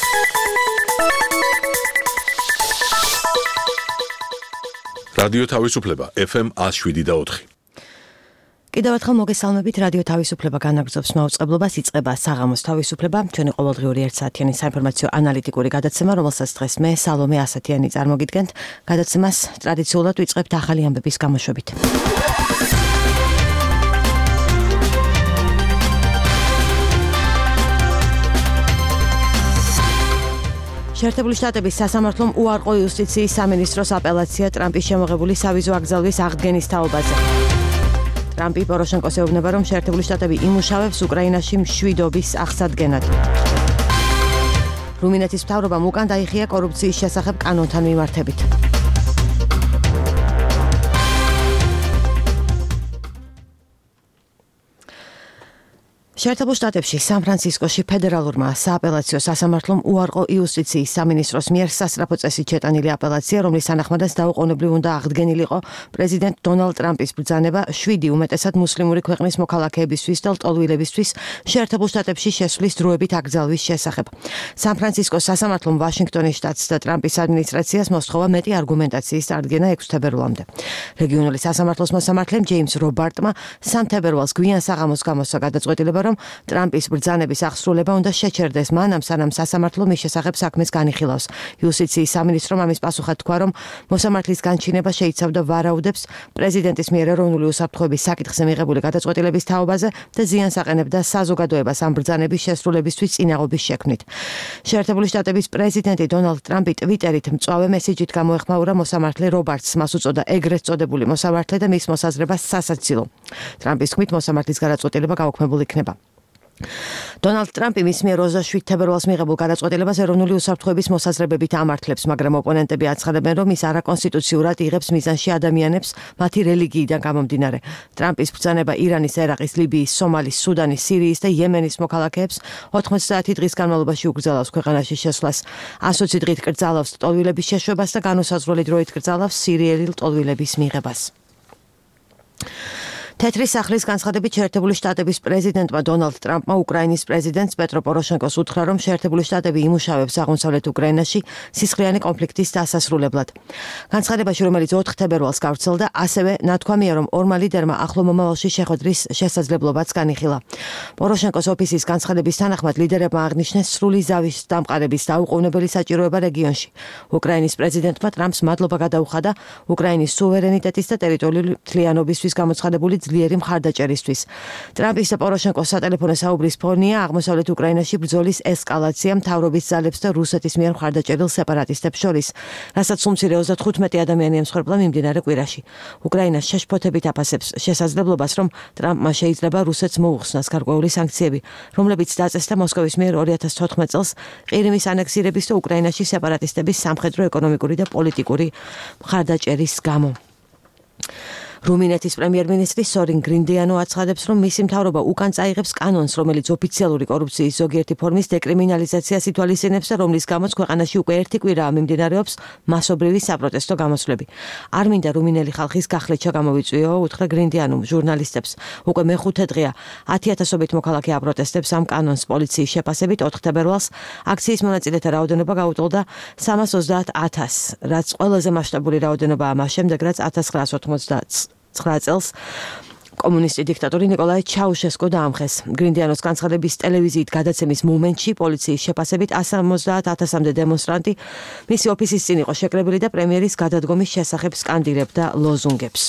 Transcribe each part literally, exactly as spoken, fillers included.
რადიო თავისუფლება ეფ ემ one oh seven და four. კიდევ ერთხელ მოგესალმებით რადიო თავისუფლება განაგრძობს მაუწყებლობას იწყება საღამოს თავისუფლება ჩვენი ყოველდღიური ერთ საათიანი საინფორმაციო ანალიტიკური გადაცემა რომელსაც დღეს მე სალომე ასათიანი წარმოგიდგენთ გადაცემას ტრადიციულად ვიწყებთ ახალი ამბების გამოშვებით შეერთებული შტატების სასამართლომ უარყო იუსტიციის სამინისტროს აპელაცია ტრამპის შემოღებული სავიზო აკრძალვის აღდგენის თაობაზე. ტრამპი პოროშენკოს ეუბნება, რომ შეერთებული შტატები იმუშავებს უკრაინაში მშვიდობის აღსადგენად. რუმინეთის მთავრობამ უკან დაიხია კორუფციის შესახებ კანონთან მიმართებით. შეერთებულ შტატებში სან-ფრანცისკოში ფედერალურმა სააპელაციო სასამართლომ უარყო იუსტიციის სამინისტროს მიერ სასწრაფო წესით შეტანილი აპელაცია, რომლის თანახმადაც დაუყოვნებლივ უნდა აღდგენილიყო პრეზიდენტ დონალდ ტრამპის ბრძანება შვიდი უმეტესად მუსლიმური ქვეყნის მოქალაქეებისთვის და ლტოლვილებისთვის შეერთებულ შტატებში შესვლის დროებით აკრძალვის შესახებ. სან-ფრანცისკოს სასამართლომ ვაშინგტონის შტატს და ტრამპის ადმინისტრაციას მოსთხოვა მეტი არგუმენტაციის წარდგენა ექვსი თებერვალამდე. რეგიონული სასამართლოს მოსამართლემ ჯეიმს რობარტმა სამ თებერვალს გვიან საღამოს გამოსცა გადაწყვეტილება, რომ ტრამპის ბრძანების აღსრულება უნდა შეჩერდეს მანამ, სანამ სასამართლო მის შესახებ საქმეს განიხილავს. იუსტიციის სამინისტრომ ამის პასუხად თქვა, რომ მოსამართლის განჩინება შეიცავდა ვარაუდებს პრეზიდენტის მიერ ეროვნული უსაფრთხოების საკითხზე მიღებული გადაწყვეტილების თაობაზე და ზიანს აყენებდა საზოგადოებას ამ ბრძანების შესრულებისთვის წინაღობის შექმნით. შეერთებული შტატების პრეზიდენტი დონალდ ტრამპი ტვიტერით მწვავე მესიჯით გამოეხმაურა მოსამართლე რობარტს, მას უწოდა ეგრეთ წოდებული მოსამართლე და მის მოსაზრებას სასაცილო. ტრამპის თქმით მოსამართლის გადაწყვეტილება გაუქმებულ იქნება. დონალდ ტრამპი მის მიერ ოცდაშვიდ თებერვალს მიღებულ გადაწყვეტილებას ეროვნული უსაფრთხოების მოსაზრებებით ამართლებს, მაგრამ ოპონენტები აცხადებენ, რომ ის არაკონსტიტუციურად იღებს მიზანში ადამიანებს მათი რელიგიიდან გამომდინარე. ტრამპის ბრძანება ირანის, ერაყის, ლიბიის, სომალის, სუდანის, სირიის და იემენის მოქალაქეებს ოცდაათი დღის განმავლობაში უკრძალავს ქვეყანაში შესვლას. ასოცი დღით კრძალავს ლტოლვილების შეშვებას და განუსაზღვრელი დროით კრძალავს სირიელი ლტოლვილების მიღებას. თეთრი სახლის განცხადებით შეერთებული შტატების პრეზიდენტმა დონალდ ტრამპმა უკრაინის პრეზიდენტს პეტრო პოროშენკოს უთხრა, რომ შეერთებული შტატები იმუშავებს აღმოსავლეთ უკრაინაში სისხლიანი კონფლიქტის დასასრულებლად. განცხადებაში, რომელიც ოთხ თებერვალს გავრცელდა, ასევე ნათქვამია, რომ ორმა ლიდერმა ახლო მომავალში შეხვედრის შესაძლებლობაც განიხილა. პოროშენკოს ოფისის განცხადების თანახმად ლიდერებმა აღნიშნეს სრული ზავის დამყარების დაუყოვნებელი საჭიროება რეგიონში. უკრაინის პრეზიდენტმა ტრამპს მადლობა გადაუხადა უკრაინის სუვერენიტეტის და ტერიტორიული მთლიანობისთვის გამოცხადებული ძლიერი მხარდაჭერისთვის. ტრამპის და პოროშენკოს სატელეფონო საუბრის ფონია აღმოსავლეთ უკრაინაში ბრძოლის ესკალაცია მთავრობის ძალებს და რუსეთის მიერ მხარდაჭერილ სეპარატისტებს შორის, რასაც სულ ოცდათხუთმეტი ადამიანი ემსხვერპლა მიმდინარე კვირაში. უკრაინა შეშფოთებით აფასებს შესაძლებლობას, რომ ტრამპმა შეიძლება რუსეთს მოუხსნას გარკვეული სანქციები, რომლებიც დაწესდა მოსკოვის მიერ ორი ათას თოთხმეტ წელს ყირიმის ანექსირების და უკრაინაში სეპარატისტების სამხედრო, ეკონომიკური და პოლიტიკური მხარდაჭერის გამო. რუმინეთის პრემიერ-მინისტრი სორინ გრინდიანო აცხადებს, რომ მისი მთავრობა უკან წაიღებს კანონს, რომელიც ოფიციალური კორუფციის ზოგიერთი ფორმის დეკრიმინალიზაციას ითვალისწინებს და რომლის გამოც ქვეყანაში უკვე ერთი კვირაა მიმდინარეობს მასობრივი საპროტესტო გამოსვლები. არ მინდა რუმინელი ხალხის გახლეჩა გამოვიწვიო, უთხრა გრინდიანომ ჟურნალისტებს. უკვე მეხუთე დღეა ათი ათასობით მოქალაქე აპროტესტებს ამ კანონს პოლიციის შეფასებით ოთხ თებერვალს აქციის მონაწილეთა რაოდენობა გაუტოლდა სამას ოცდაათ ათასს, რაც ყველაზე მასშტაბური რაოდენობაა მას შემდეგ, რაც ათას ცხრაას ოცდაათს ცხრა წელს კომუნისტი დიქტატორი ნიკოლაი ჩაუშესკო დაამხეს. გრინდიანოს განცხადების ტელევიზიით გადაცემის მომენტში პოლიციის შეფასებით სამოცდაათ ათასამდე დემონსტრანტი მისი ოფისის წინ იყო შეკრებილი და პრემიერის გადადგომის შესახებ სკანდირებდა ლოზუნგებს.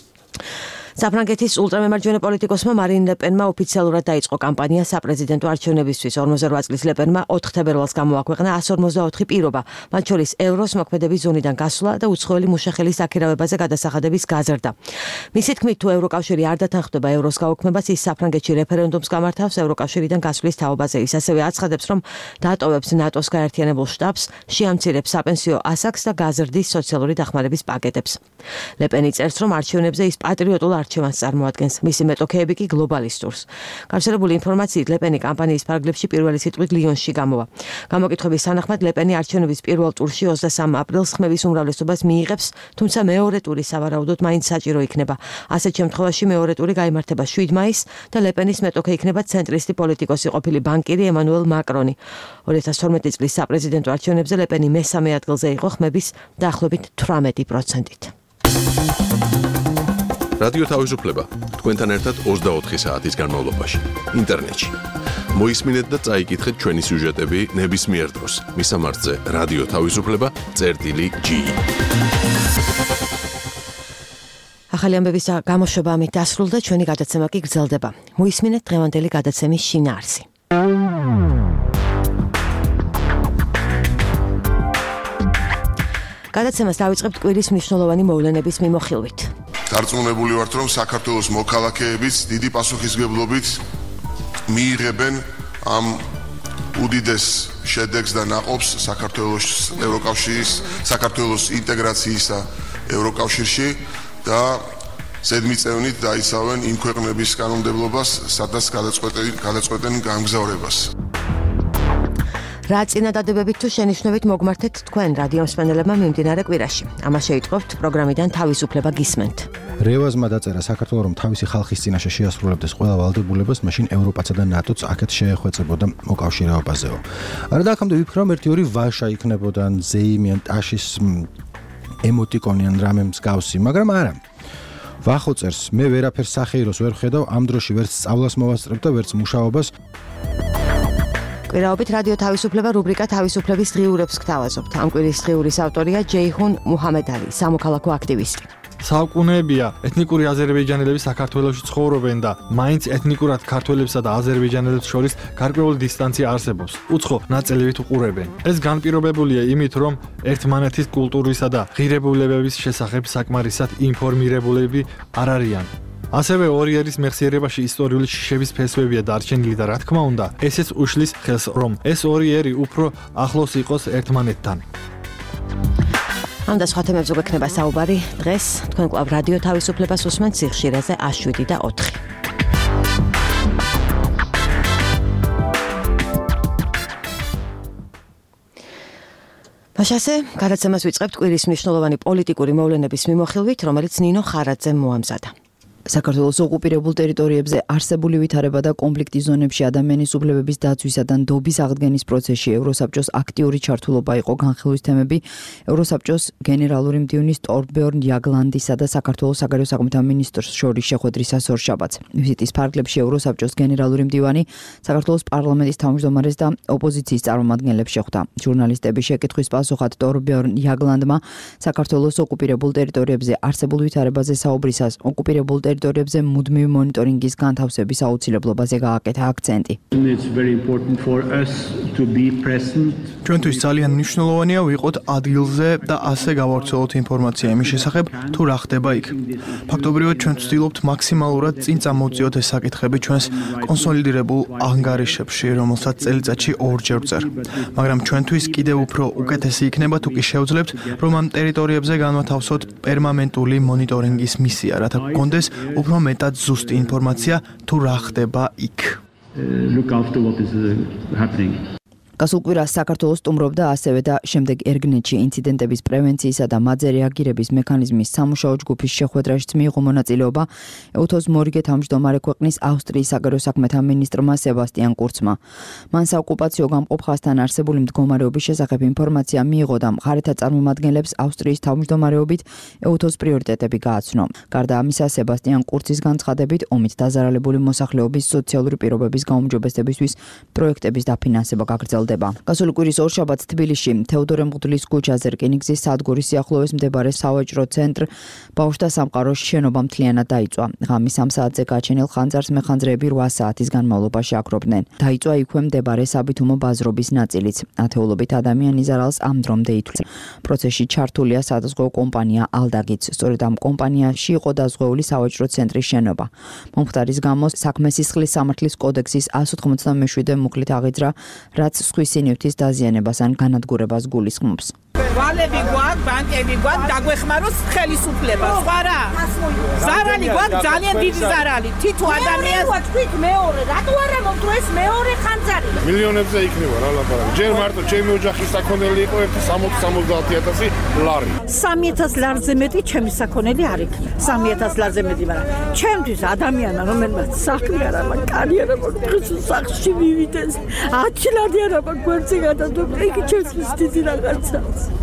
საფრანგეთის ულტრამემარჯვენე პოლიტიკოსმა მარინ ლე პენმა ოფიციალურად დაიწყო კამპანია საპრეზიდენტო არჩევნებისთვის. ორმოცდაორვა წლის ლე პენმა ოთხ თებერვალს გამოაქვეყნა εκατს ორმოცდაოთხი პირობა, მათ შორის ევროს მოქმედების ზონიდან გასვლა და უცხოელი მუშახელის აქირავებაზე გადასახადების გაზრდა. მისი თქმით, თუ ევროკავშირი არ დათანხმდება ევროს გაუქმებას, ის საფრანგეთში რეფერენდუმს გამართავს ევროკავშირიდან გასვლის თაობაზე. ის ასევე აცხადებს, რომ დატოვებს ნატოს გაერთიანებულ შტაბს, შეამცირებს საპენსიო ასაკს და გაზრდის სოციალური დახმარების პაკეტებს. ლე პენი წერს, რომ არჩევნებზე ის პატრიოტულ არჩევანს წარმოადგენს, მისი მეტოქეები კი გლობალისტურს. გავრცელებული ინფორმაციით ლეპენი კამპანიის ფარგლებში პირველი სიტყვით ლიონში გამოვა. გამოკითხვების თანახმად ლეპენი არჩევნების პირველ ტურში ოცდასამ აპრილს ხმების უმრავლესობას მიიღებს, თუმცა მეორე ტური სავარაუდოდ მაინც საჭირო იქნება. ასეთ შემთხვევაში მეორე ტური გაიმართება შვიდ მაისს და ლეპენის მეტოქე იქნება ცენტრისტი პოლიტიკოსი ყოფილი ბანკირი ემანუელ მაკრონი. ორი ათას თორმეტი წლის საპრეზიდენტო არჩევნებზე ლეპენი მესამე ადგილზე იყო ხმების დაახლოებით თვრამეტი პროცენტით. რადიო თავისუფლება თქვენთან ერთად ოცდაოთხი საათის განმავლობაში ინტერნეტში. მოისმინეთ და წაიკითხეთ ჩვენი სიუჟეტები ნებისმიერ დროს. მისამართზე რადიო თავისუფლება წერტილი ჯი. ახალი ამბების გამოშვება ამით დასრულდა, ჩვენი გადაცემა კი გრძელდება. მოისმინეთ დღევანდელი გადაცემის შინაარსი. გადაცემას დავიწყებთ კვირის მნიშვნელოვანი მოვლენების მიმოხილვით. დარწმუნებული ვართ, რომ საქართველოს მოქალაქეებიც დიდი პასუხისმგებლობით მიიღებენ ამ უდიდეს შედეგს და ნაყოფს საქართველოს ევროკავშირის, საქართველოს ინტეგრაციისა ევროკავშირში და ზედმიწევნით დაიცავენ იმ ქვეყნების კანონმდებლობას, სადაც გადაწყვეტენ გამგზავრებას. რა წინადადებებით თუ შენიშვნებით მოგმართეთ თქვენ რადიო მსმენელებმა მიმდინარე კვირაში. ამას შეიტყობთ პროგრამიდან თავისუფლება გისმენთ. რევაზმა დაწერა საქართველოს რომ თავისი ხალხის წინაშე შეასრულებდეს ყველა ვალდებულებას, მაშინ ევროპასა და ნატოც აქეთ შეეხვეწებოდა მოკავშირეობაზეო. არა და აქამდე ვიფიქრე რომ ერთი ორი ვაშა იქნებოდა ზეიმიან ტაშის ემოტიკონი ან რამე მსგავსი, მაგრამ არა. ვახოწერს მე ვერაფერს სახეიროს ვერ ხედავ, ამ დროში ვერც სწავლას მოვასწრებ და ვერც მუშაობას. კვირაობით რადიო თავისუფლება რუბრიკა თავისუფლების დღიურებს გთავაზობთ. ამ კვირის დღიურის ავტორია ჯეიჰუნ მუჰამედალი, სამოქალაქო აქტივისტი. საუკუნეებია ეთნიკური აზერბაიჯანელები საქართველოში ცხოვრობენ და მაინც ეთნიკურად ქართველებსა და აზერბაიჯანელებს შორის გარკვეული დისტანცია არსებობს. უცხო ნაწილებით უყურებენ. ეს განპირობებულია იმით, რომ ერთმანეთის კულტურისა და ღირებულებების შესახებ საკმარისად ინფორმირებულები არ არიან. ასევე ორი ერის მეხსიერებაში ისტორიული შიშების ფესვებია დარჩენილი და რა თქმა უნდა, ესეც უშლის ხელს, რომ ეს ორი ერი უფრო ახლოს იყოს ერთმანეთთან. ამ და სხვა თემებზე გვექნება საუბარი. დღეს თქვენ კვლავ რადიო თავისუფლებას უსმენთ სიხშირეზე ას შვიდი და ოთხი. მაშასე, გადაცემას ვიწყებთ კვირის მნიშვნელოვანი პოლიტიკური მოვლენების მიმოხილვით, რომელიც ნინო ხარაძემ მოამზადა. საქართველოს ოკუპირებულ ტერიტორიებზე არსებული ვითარება და კონფლიქტის ზონებში ადამიანის უფლებების დაცვისა და ნდობის აღდგენის პროცესში ევროსაბჭოს აქტიური ჩართულობა იყო განხილვის თემები ევროსაბჭოს გენერალური მდივნის ტორბერნ იაგლანდისა და საქართველოს საგარეო საქმეთა მინისტრს შორის შეხვედრისას ორშაბათს. ვიზიტის ფარგლებში ევროსაბჭოს გენერალური მდივანი საქართველოს პარლამენტის თავმჯდომარეს და ოპოზიციის წარმომადგენლებს შეხვდა. ჟურნალისტების შეკითხვის პასუხად ტორბერნ იაგლანდმა საქართველოს ოკუპირებულ ტერიტორიებზე არსებულ ვითარებაზე საუბრისას ოკუპირებულ ტერიტორიებზე მუდმივი მონიტორინგის განთავსების აუცილებლობაზე გააკეთა აქცენტი. ჩვენთვის ძალიან მნიშვნელოვანია ვიყოთ ადგილზე და ასე გავავრცელოთ ინფორმაცია იმის შესახებ, თუ რა ხდება იქ. ფაქტობრივად ჩვენ ვცდილობთ მაქსიმალურად წინ წამოვწიოთ ეს საკითხები ჩვენს კონსოლიდირებულ ანგარიშებში, რომელსაც წელიწადში ორჯერ ვწერ. მაგრამ ჩვენთვის კიდევ უფრო უკეთესი იქნება თუ კი შევძლებთ, რომ ამ ტერიტორიებზე განვათავსოთ პერმანენტული მონიტორინგის მისია, რათა გქონდეს უფრო მეტად ზუსტი ინფორმაცია თუ რა ხდება იქ. გასულ კვირას საქართველოს სტუმრობდა ასევე და შემდეგ ერგნეთში ინციდენტების პრევენციისა და მათზე რეაგირების მექანიზმის სამუშაო ჯგუფის შეხვედრაშიც მიიღო მონაწილეობა ეუთოს მორიგე თავმჯდომარე ქვეყნის ავსტრიის საგარეო საქმეთა მინისტრმა სებასტიან კურცმა. მან საოკუპაციო გამყოფ ხაზთან არსებული მდგომარეობის შესახებ ინფორმაცია მიიღო და მხარეთა წარმომადგენლებს ავსტრიის თავმჯდომარეობით ეუთოს პრიორიტეტები გააცნო. გარდა ამისა, სებასტიან კურცის განცხადებით, ომით დაზარალებული მოსახლეობის სოციალური პირობების გაუმჯობესებისთვის პროექტების დაფინანსება გაგრძელდა. გასული კვირის ორშაბათს თბილისში თეოდორე მღვდლის ქუჩაზე რკინიგზის სადგურის სიახლოვეს მდებარე სავაჭრო ცენტრ ბავშვთა სამყაროს შენობა მთლიანად დაიწვა. ღამის სამ საათზე გაჩენილ ხანძარს მეხანძრეები რვა საათის განმავლობაში აკრობდნენ. დაიწვა იქვე მდებარე საბითუმო ბაზრობის ნაწილიც. ათეულობით ადამიანი ზარალს ამ დრომდე ითვლეს. პროცესში ჩართულია სადაზღვევო კომპანია ალდაგიც. სწორედ ამ კომპანიაში იყო დაზღვეული სავაჭრო ცენტრის შენობა. მომხდარის გამო საქმე სისხლის სამართლის კოდექსის ას ოთხმოცდამეშვიდე მუხლით აღიძრა, რაც სხვისი ნივთის დაზიანებას ან განადგურებას გულისხმობს. ვალები გვაქვს, ბანკები გვაქვს, დაგვეხმაროს ხელისუფლება. სხვა რა? ზარალი გვაქვს, ძალიან დიდი ზარალი. თითო ადამიანს თქვით მეორე, რატო არა მომდროეს მეორე ხანძარი? მილიონებზე იქნება რა ლაპარაკი. ჯერ მარტო ჩემი ოჯახის საქონელი იყო ერთი სამოცი სამოცდაათი ათასი ლარი. სამი ათას ლარზე მეტი ჩემი საქონელი არ იქნება. სამი ათას ლარზე მეტი, მაგრამ ჩემთვის ადამიანმა რომელმაც საქმე არ აქვს, კარიერა მოხდეს სახში მივიდეს. ათი ლარი არ აქვს გვერდზე გადადო, იგი ჩემთვის დიდი რაღაცაა.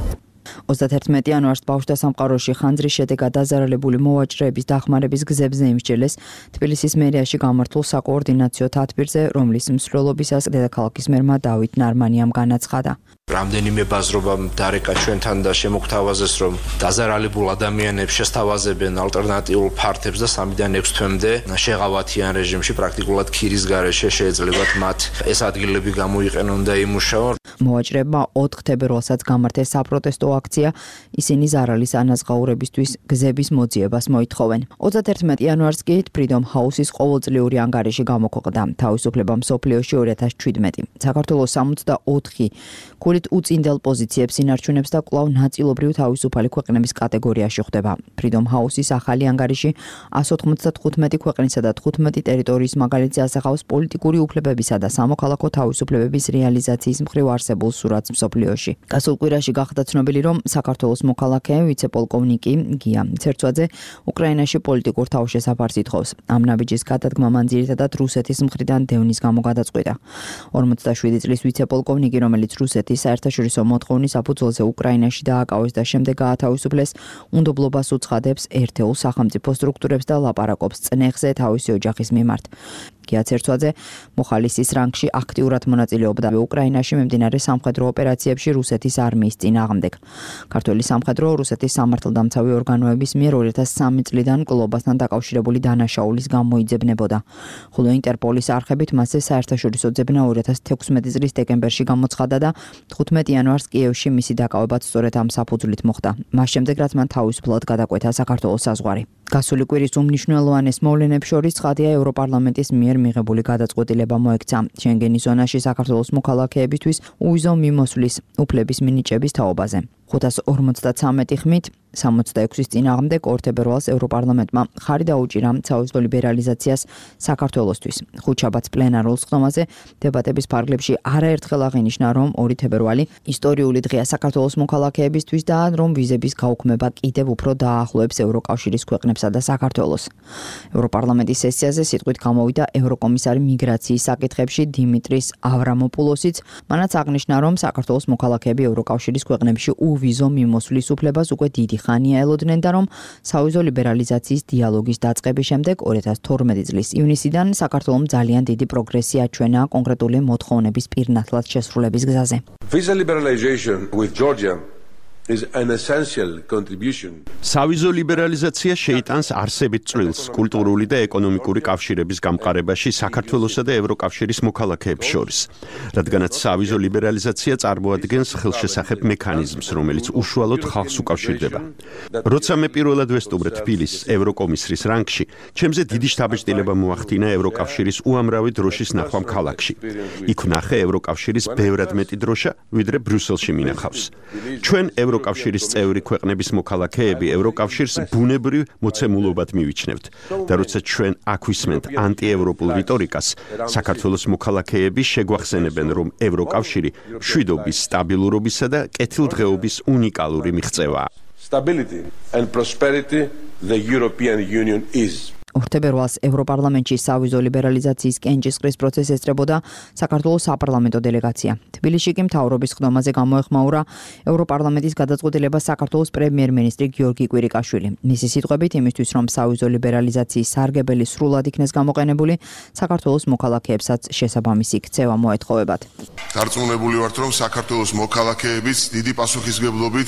ოცდაათი იანვარს ბავშვთა სამყაროში ხანძრის შედეგად დაზარალებული მოვაჭრეების დახმარების გზებზე იმსჯელეს თბილისის მერიაში გამართულ საკოორდინაციო თათბირზე, რომლის მსვლელობისას დედაქალაქის მერმა დავით ნარმანიამ განაცხადა. რამდენიმე ბაზრობამ დარეკა ჩვენთან და შემოგთავაზეს, რომ დაზარალებულ ადამიანებს შესთავაზებენ ალტერნატიულ ფართებს და სამიდან ექვს თვემდე შეღავათიან რეჟიმში პრაქტიკულად ქირის გარეშე შეეძლებათ მათ ეს ადგილები გამოიყენონ და იმუშაონ. მოვაჭრეებმა ოთხ თებერვალსაც გამართეს საპროტესტო აქცია, ისინი ზარალის ანაზღაურებისთვის გზების მოძიებას მოითხოვენ. ოცდაათი იანვარს კი Freedom House-ის ყოველწლიური ანგარიში გამოქვეყნდა თავისუფლება მსოფლიოში ორი ათას შვიდმეტი. საქართველოს სამოცდაოთხი ქულით უწინდელ პოზიციებს ინარჩუნებს და კვლავ ნაწილობრივ თავისუფალი ქვეყნების კატეგორიაში ხვდება. Freedom House-ის ახალი ანგარიში εκατს ოთხმოცდათხუთმეტი ქვეყნისა და თხუთმეტი ტერიტორიის მაგალითზე ასახავს პოლიტიკური უფლებებისა და სამოქალაქო თავისუფლებების რეალიზაციის მხრივ არსებულ სურათს მსოფლიოში. გასულ კვირაში გახდა ცნობილი, რომ საქართველოს მოქალაქე ვიცე-პოლკოვნიკი გია ცერცვაძე უკრაინაში პოლიტიკურ თავშესაფარს ითხოვს. ამ ნაბიჯის გადადგმა მან ძირითადად რუსეთის მხრიდან დევნის გამო გადაწყვიტა. ორმოცდაშვიდი წლის ვიცე-პოლკოვნიკი, რომელიც რუსეთის საერთაშორისო მოთხოვნის საფუძველზე უკრაინაში დააკავეს და შემდეგ გაათავისუფლეს, უნდობლობას უცხადებს ერთეულ სახელმწიფო სტრუქტურებს და ლაპარაკობს წნეხზე თავისი ოჯახის მიმართ. გია ცერცვაძე მოხალისის რანგში აქტიურად მონაწილეობდა უკრაინაში მიმდინარე სამხედრო ოპერაციებში რუსეთის არმიის წინააღმდეგ. ქართველი სამხედრო რუსეთის სამართალდამცავი ორგანოების მიერ ორი ათას სამი წლიდან კლუბასთან დაკავშირებული დანაშაულის გამოიძებნებოდა. ხოლო ინტერპოლის არხებით მასზე საერთაშორისო ძებნა ორი ათას თექვსმეტი წლის დეკემბერში გამოცხადა და თხუთმეტი იანვარს კიევში მისი დაკავებაც სწორედ ამ საფუძვლით მოხდა. მას შემდეგ რაც მან თავისუფლად გადაკვეთა საქართველოს საზღვარი. გასული კვირის უმნიშვნელოვანეს მოვლენებს შორის ცხადია ევროპარლამენტის მიერ მიღებული გადაწყვეტილება მოექცა შენგენის ზონაში საქართველოს მოქალაქეებისთვის უვიზო მიმოსვლის უფლების მინიჭების თაობაზე. ხუთას ორმოცდათვრამეტი ხმით სამოცდაექვსის წინააღმდეგ ორ თებერვალს ევროპარლამენტმა ხარი დაუჭირა საუზო ლიბერალიზაციას საქართველოსთვის. ხუთშაბათს პლენარულ სხდომაზე დებატების ფარგლებში არაერთხელ აღინიშნა, რომ ორი თებერვალი ისტორიული დღეა საქართველოს მოქალაქეებისთვის და რომ ვიზების გაუქმება კიდევ უფრო დაახლოებს ევროკავშირის ქვეყნებსა და საქართველოს. ევროპარლამენტის სესიაზე სიტყვით გამოვიდა ევროკომისარი მიგრაციის საკითხებში დიმიტრის ავრამოპულოსიც, მანაც აღნიშნა, რომ საქართველოს მოქალაქეები ევროკავშირის ქვეყნებში უვიზო მიმოსვლის უფლებას უკვე დიდი ხანია ელოდნენ და რომ საუზო ლიბერალიზაციის დიალოგის დაწყების შემდეგ ორი ათას თორმეტი წლის ივნისიდან საქართველოს ძალიან დიდი პროგრესი აჩვენა კონკრეტული მოთხოვნების პირნათლად შესრულების გზაზე. Visa liberalization with Georgia is an essential contribution. სავიზო ლიბერალიზაცია შეიტანს არსებით წვლილს კულტურული და ეკონომიკური კავშირების გამყარებაში საქართველოსა და ევროკავშირის მოქალაქეებს შორის, რადგანაც სავიზო ლიბერალიზაცია წარმოადგენს ხელშესახებ მექანიზმს, რომელიც უშუალოდ ხალხს უკავშირდება. როცა მე პირველად ვესტუმრე თბილისს ევროკომისრის რანგში, ჩემზე დიდი შთაბეჭდილება მოახდინა ევროკავშირის უამრავი დროშის ნახვამ ქალაქში. იქ ვნახე ევროკავშირის ბევრად მეტი დროშა, ვიდრე ბრიუსელში მინახავს. ჩვენ ევროკავშირის წევრი ქვეყნების მოქალაქეები ევროკავშირს ბუნებრივ მოცემულობად მივიჩნევთ და როცა ჩვენ აქ ვისმენთ ანტიევროპულ რიტორიკას, საქართველოს მოქალაქეები შეგვახსენებენ, რომ ევროკავშირი მშვიდობის, სტაბილურობისა და კეთილდღეობის უნიკალური მიღწევაა. Stability and prosperity the European Union is. ორ თებერვალს ევროპარლამენტში სავიზო ლიბერალიზაციის კენჭისყრის პროცესს ესწრებოდა საქართველოს საპარლამენტო დელეგაცია. თბილისში კი მთავრობის ხდომაზე გამოეხმაურა ევროპარლამენტის გადაწყვეტილება საქართველოს პრემიერ-მინისტრი გიორგი კვირიკაშვილი. მისი სიტყვებით, იმისთვის რომ სავიზო ლიბერალიზაციის სარგებელი სრულად იქნეს გამოყენებული, საქართველოს მოქალაქეებსაც შესაბამისი ქცევა მოეთხოვებათ. დარწმუნებული ვართ, რომ საქართველოს მოქალაქეებიც დიდი პასუხისმგებლობით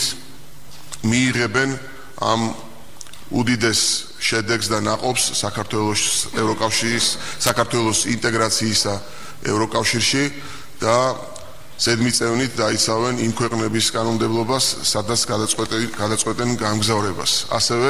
მიიღებენ ამ უდიდეს შედეგს და ნაყოფს საქართველოს ევროკავშირის საქართველოს ინტეგრაციისა ევროკავშირში და ზედმიწევნით დაიცავენ იმ ქვეყნების კანონმდებლობას, სადაც გადაწყვეტენ გამგზავრებას. ასევე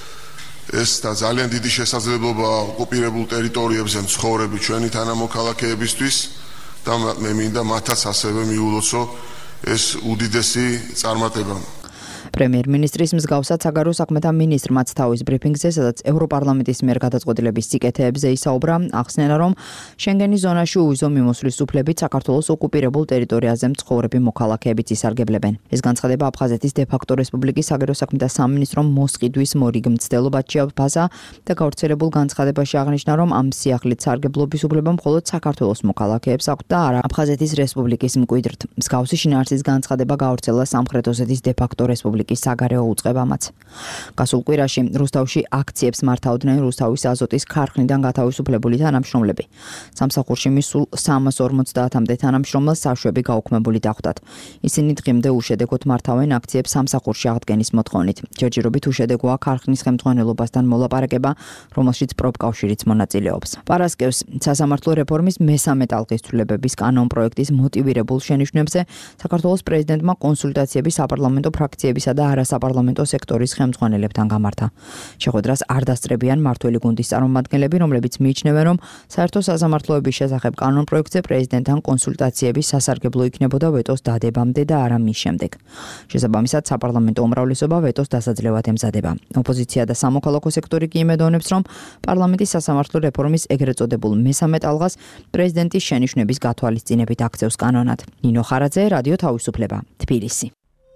ეს და ძალიან დიდი შესაძლებლობა ოკუპირებულ ტერიტორიებზე მცხოვრები ჩვენი თანამოქალაქეებისთვის და მე მინდა მათაც ასევე მიულოცო ეს უდიდესი წარმატება. პრემიერ-მინისტრის მსგავსად საგარეო საქმეთა მინისტრმაც თავის ბრიფინგზე, სადაც ევროპარლამენტის მიერ გადაწყვეტილების სიკეთეებზე ისაუბრა, ახსნენა, რომ შენგენის ზონაში უვიზო მიმოსვლის უფლებით საქართველოს ოკუპირებულ ტერიტორიაზე მცხოვრები მოქალაქეებიც ისარგებლებენ. ეს განცხადება აფხაზეთის დე-ფაქტო რესპუბლიკის საგარეო საქმეთა სამინისტრომ მოსყიდვის მორიგ მცდელობად შეაფასა და გავრცელებულ განცხადებაში აღნიშნა, რომ ამ სიახლით სარგებლობის უფლება მხოლოდ საქართველოს მოქალაქეებს აქვთ და არა აფხაზეთის რესპუბლიკის მკვიდრთ. მსგავსი შინაარსის განცხადება გავრცელა სამხრეთ ოსეთის დე-ფაქტო რესპუბლიკის საგარეო უწყებამაც. გასულ კვირაში რუსთავში აქციებს მართავდნენ რუსთავის აზოტის ქარხნიდან გათავისუფლებული თანამშრომლები. სამსახურში მისულ სამას ორმოცდაათამდე თანამშრომელს საშვები გაუქმებული დახვდათ. ისინი დღემდე უშედეგოდ მართავენ აქციებს სამსახურში აღდგენის მოთხოვნით. ჯერჯერობით უშედეგოა ქარხნის ხელმძღვანელობასთან მოლაპარაკება, რომელშიც პროფკავშირიც მონაწილეობს. პარასკევს სასამართლო რეფორმის მესამე ტალღის ცვლილებების კანონ პროექტის მოტივირებულ შენიშვნებზე საქართველოს პრეზიდენტმა კონსულტაციები საპარლამენტო ფრაქციებისა და არასაპარლამენტო სექტორის ხელმძღვანელებთან გამართა. შეხვედრას არ დასწრებიან მართველი გუნდის წარმომადგენლები, რომლებიც მიიჩნევენ, რომ საერთო სასამართლოების შესახებ კანონ პროექტზე პრეზიდენტთან კონსულტაციები სასარგებლო იქნებოდა ვეტოს დადებამდე და არა მის შემდეგ. შესაბამისად, საპარლამენტო უმრავლესობა ვეტოს დასაძლევად ემზადება. ოპოზიცია და სამოქალაქო სექტორი კი იმედოვნებს, რომ პარლამენტის სასამართლო რეფორმის ეგრეთ წოდებულ მესამე ტალღას პრეზიდენტის შენიშვნების გათვალისწინებით აქცევს კანონად. ნინო ხარაძე, რადიო თავისუფლება, თბილისი.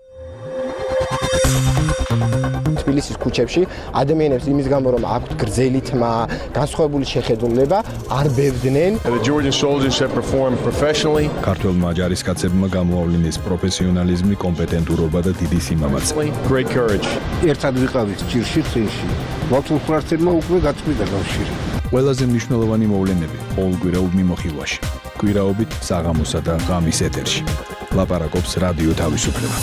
თბილისის ქუჩებში ადამიანებს იმის გამო რომ აქვთ გრძელი თმა, განსხვავებული შეხედულება, არ ბევდნენ. The Georgian soldiers have performed professionally. ქართველმა ჯარისკაცებმა გამოავლინეს პროფესიონალიზმი, კომპეტენტურობა და დიდი სიმამაცე. Great courage. ერთად ვიყავით ჭირში წინში. მართულ ფრთებმა უკვე გაწყვიტა კავშირი. ყველაზე მნიშვნელოვანი მოვლენები ყოველკვირეულ მიმოხილვაში. კვირაობით საღამოსა და ღამის ეთერში. ლაპარაკობს რადიო თავისუფლება.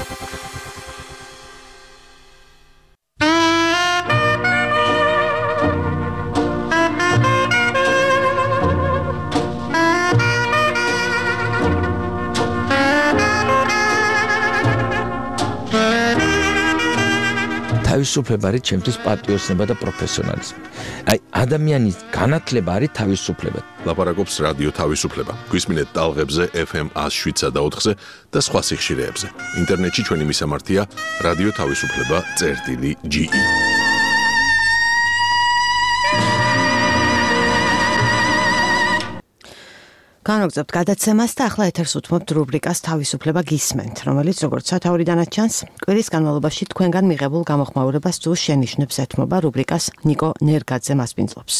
თავისუფლება არის ჩემთვის პატრიოტიზმი და პროფესიონალიზმი. აი ადამიანის განათლება არის თავისუფლება. ლაპარაკობს რადიო თავისუფლება. გვისმინეთ ტალღებზე ეფ ემ one oh seven და ოთხზე და სხვა სიხშირეებზე. ინტერნეტში ჩვენი მისამართია რადიო თავისუფლება წერტილი ჯი ი. განვაგრძობთ გადაცემას და ახლა ეთერს უთმობთ რუბრიკას თავისუფლება გისმენთ, რომელიც როგორც სათაურიდანაც ჩანს, კვირის განმავლობაში თქვენგან მიღებულ გამოხმაურებას თუ შენიშვნებს ეთმობა. რუბრიკას ნიკო ნერგაძე მასპინძლობს.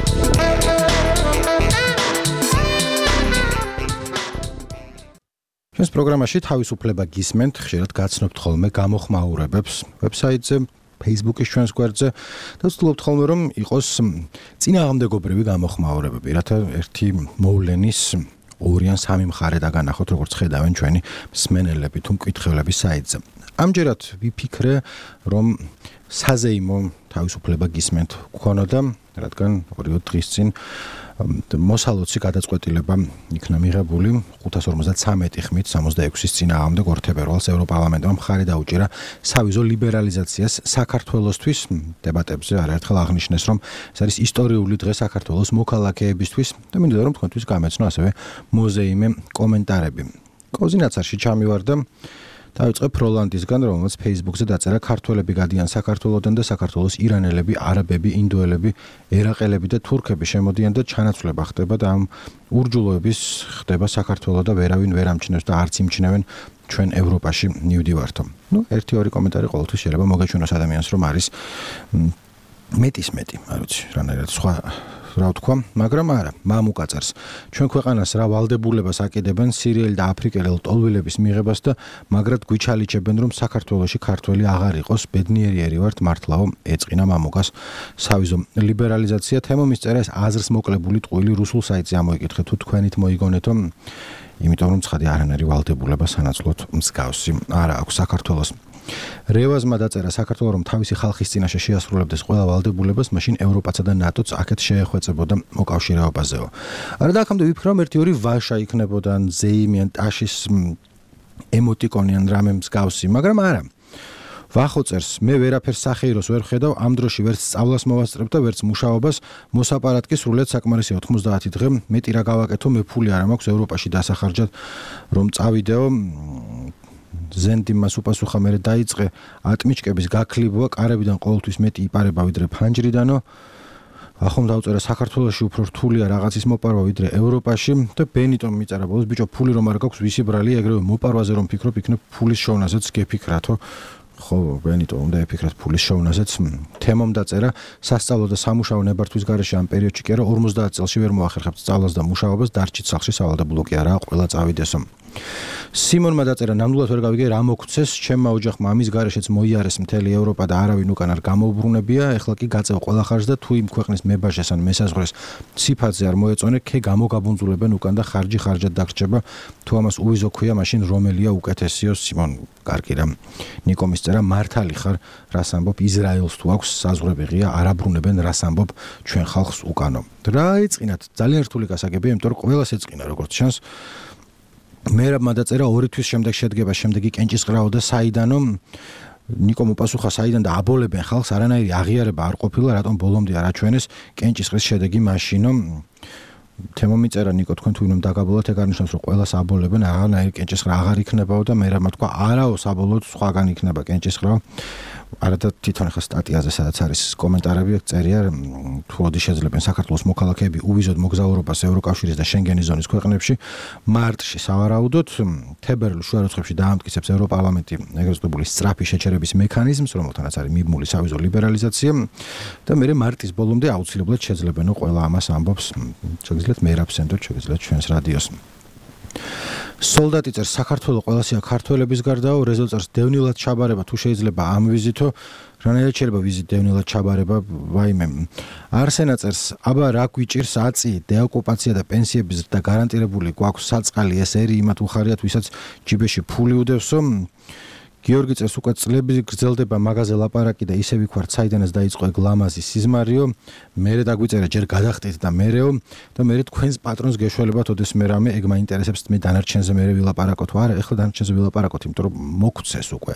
ჩვენს პროგრამაში თავისუფლება გისმენთ, ხშირად გაცნობთ ხოლმე გამოხმაურებებს ვებსაიტზე, Facebook-ის ჩვენს გვერდზე და ვცდილობთ ხოლმე რომ იყოს წინააღმდეგობრივი გამოხმაურებები, რათა ერთი მოვლენის ორი ან სამი მხარე დაგანახოთ, როგორც ხედავენ ჩვენი მსმენელები თუ მკითხველები საიტზე. ამჯერად ვიფიქრე, რომ საზეიმო თავისუფლება გისმენთ გქონოდა, რადგან ორი დღის წინ მოსალოცი გადაწყვეტილება იქნა მიღებული ხუთას ორმოცდათვრამეტი ხმით სამოცდაექვსის წინააღმდეგ ორთებერვალს ევროპარლამენტმა მხარი დაუჭირა სავიზო ლიბერალიზაციას საქართველოსთვის. დებატებზე არაერთხელ აღნიშნეს, რომ ეს არის ისტორიული დღე საქართველოს მოქალაქეებისთვის და მინდა რომ თქვენთვის გამეცნო ასევე მოზეიმე კომენტარები. კოზინაცარში ჩამივარდა დავიწყე ფროლანდისგან, რომელსაც Facebook-ზე დაწერა ქართველები გადიან საქართველოდან და საქართველოს ირანელები, არაბები, ინდოელები, ერაყელები და თურქები შემოდიან და ჩანაცვლება ხდება და ამ ურჯულოების ხდება საქართველოს და ვერავინ ვერ ამჩნევს და არც იმჩნევენ ჩვენ ევროპაში მივდივართო. ნუ ერთი ორი კომენტარი ყოველთვის შეიძლება მოგეჩვენოს ადამიანს, რომ არის მეტის მეტი, არ ვიცი, რანაირად სხვა რა ვთქვა, მაგრამ არა, მამუკაწარს. ჩვენ ქვეყანას რა ვალდებულებას აკიდებენ სირიელი და აფრიკელი ტოლვილების მიღებას და მაგრად გვიჩალიჩებენ, რომ საქართველოში ქართველი აღარ იყოს, ბედნიერი ვართ, მართლაო, ეწყინა მამუკას სავიზო ლიბერალიზაცია. თემო მისწერა ეს აზრს მოკლებული ტყუილი რუსულ საიტზე ამოიკითხეთ, თუ თქვენით მოიგონეთო, იმიტომ რომ ცხადი არანაირი ვალდებულება სანაცვლოდ მსგავსი არა აქვს საქართველოს. რევაზმა დაწერა საქართველოს რომ თავისი ხალხის წინაშე შეასრულებდეს ყველა ვალდებულებას, მაშინ ევროპაცა და ნატოც აქეთ შეეხვეწებოდა მოკავშირეობაზეო. არა და აქამდე ვიფიქრე რომ ერთი ორი ვაშა იქნებოდა, ზეიმი ან ტაშის ემოტიკონი ან რამე მსგავსი, მაგრამ არა. ვახო წერს, მე ვერაფერს სახეიროს ვერ ხედავ, ამ დროში ვერც სწავლას მოვასწრებ და ვერც მუშაობას, მოსაპარატკი სრულიად საკმარისია ოთხმოცდაათი დღე, მეტი რა გავაკეთო, მე ფული არ მაქვს ევროპაში დასახარჯად, რომ წავიდეო. ზენდი მას უპასუხა მე დაიწყე ატმიჭკების გაქლიბვა, კარებიდან ყოველთვის მეტი იპარება ვიდრე ფანჯრიდანო. ახომ დავწერა საქართველოში უფრო რთულია რაღაცის მოპარვა ვიდრე ევროპაში და ბენიტომ მიწერა ბოლოს ბიჭო ფული რომ არ გაქვს ვისი ბრალია ეგრევე მოპარვაზე რომ ფიქრობ იქნებ ფულის შოვნაზეც გეფიქრათო ხო ბენიტო უნდა ეფიქრათ ფულის შოვნაზეც თემომ დაწერა სასწავლო და სამუშაო ნებართვის გარეშე ამ პერიოდში კი არა ორმოცდაათ წელში ვერ მოახერხებთ სწავლას და მუშაობას დარჩით სახლში სავალდებულო კი არაა ყველა წავიდესო სიმონმა დაწერა ნამდვილად ვერ გავიგე რა მოგცეს ჩემმა ოჯახმა ამის გარეშეც მოიარეს მთელი ევროპა და არავინ უკან არ გამოუბრუნებია ეხლა კი გაწევ ყველა ხარჯს და თუ იმ ქვეყნის მებაჟეს ან მესაზღვრეს ციფათზე არ მოეწონე ქე გამოგაბუნძულებენ უკან და ხარჯი ხარჯად დაგრჩება თუ ამას უვიზო ქვია მაშინ რომელია უკეთესიო სიმონ კარგი რა ნიკომის წერა მართალი ხარ რას ამბობ ისრაელს თუ აქვს საზღვრები ღია არ აბრუნებენ რას ამბობ ჩვენ ხალხს უკანო რა ეწყინათ ძალიან რთული გასაგებია იმიტომ რომ ყველას ეწყინა როგორც ჩანს მე რა მადაწერა ორი თვის შემდეგ შედგება შემდეგი კენჭისყრაო და საიდანო ნიკომ უპასუხა საიდან და აბოლებენ ხალხს არანაირი აღიარება არ ყოფილა რატომ ბოლომდე არ აჩვენეს კენჭისყრის შედეგი მაშინო თემო მიწერა ნიკო თქვენ თუ ვინმე დაგაბოლოთ ეგ არნიშნავს რომ ყველას აბოლებენ აღარნაირი კენჭისყრა აღარ იქნებაო და მე რა მათქვა არაო საბოლოოდ სხვაგან იქნება კენჭისყრა არადა თვითონ ხა სტატიაზე სადაც არის კომენტარები აქ წერია თუ ოდი შეძლებენ საქართველოს მოქალაქეები უვიზოდ მოგზაურობას ევროკავშირის და შენგენის ზონის ქვეყნებში მარტში სავარაუდოდ თებერვლის შუა რიცხვებში დაამტკიცებს ევროპარლამენტი ეგრეთ წოდებული სწრაფი შეჩერების მექანიზმს რომელთანაც არის მიბმული სავიზო ლიბერალიზაცია და მე მარტის ბოლომდე აუცილებლად შეძლებენო ყველა ამას ამბობს შეგიძლიათ მე რაფსენდოთ შეგიძლიათ ჩვენს რადიოს სოლდატი წერს საქართველოს ყველასია ქართველების გარდაო რეზო წერს დევნილად ჩაბარება თუ შეიძლება ამ ვიზითო რანაირად შეიძლება ვიზით დევნილად ჩაბარება ვაიმე არსენა წერს აბა რა გვიჭირს აწი დეოკუპაცია და პენსიების და გარანტირებული გვაქვს საწყალი ეს ერი იმათ უხარიათ ვისაც ჯიბეში ფული უდევსო გიორგი წერს უკვე წლები გრძელდება მაღაზე ლაპარაკი და ისე ვიქوارთ საიდანაც დაიწყო ეგ ლამაზი სიზმარიო მერე დაგვიწერა ჯერ გადახტით და მერეო და მერე თქვენს პატრონს გეშველებათ ოდეს მე რამე ეგ მაინტერესებს მე დანარჩენზე მერე ვილაპარაკოთ არა ეხლა დანარჩენზე ვილაპარაკოთ იმიტომ რომ მოგცეს უკვე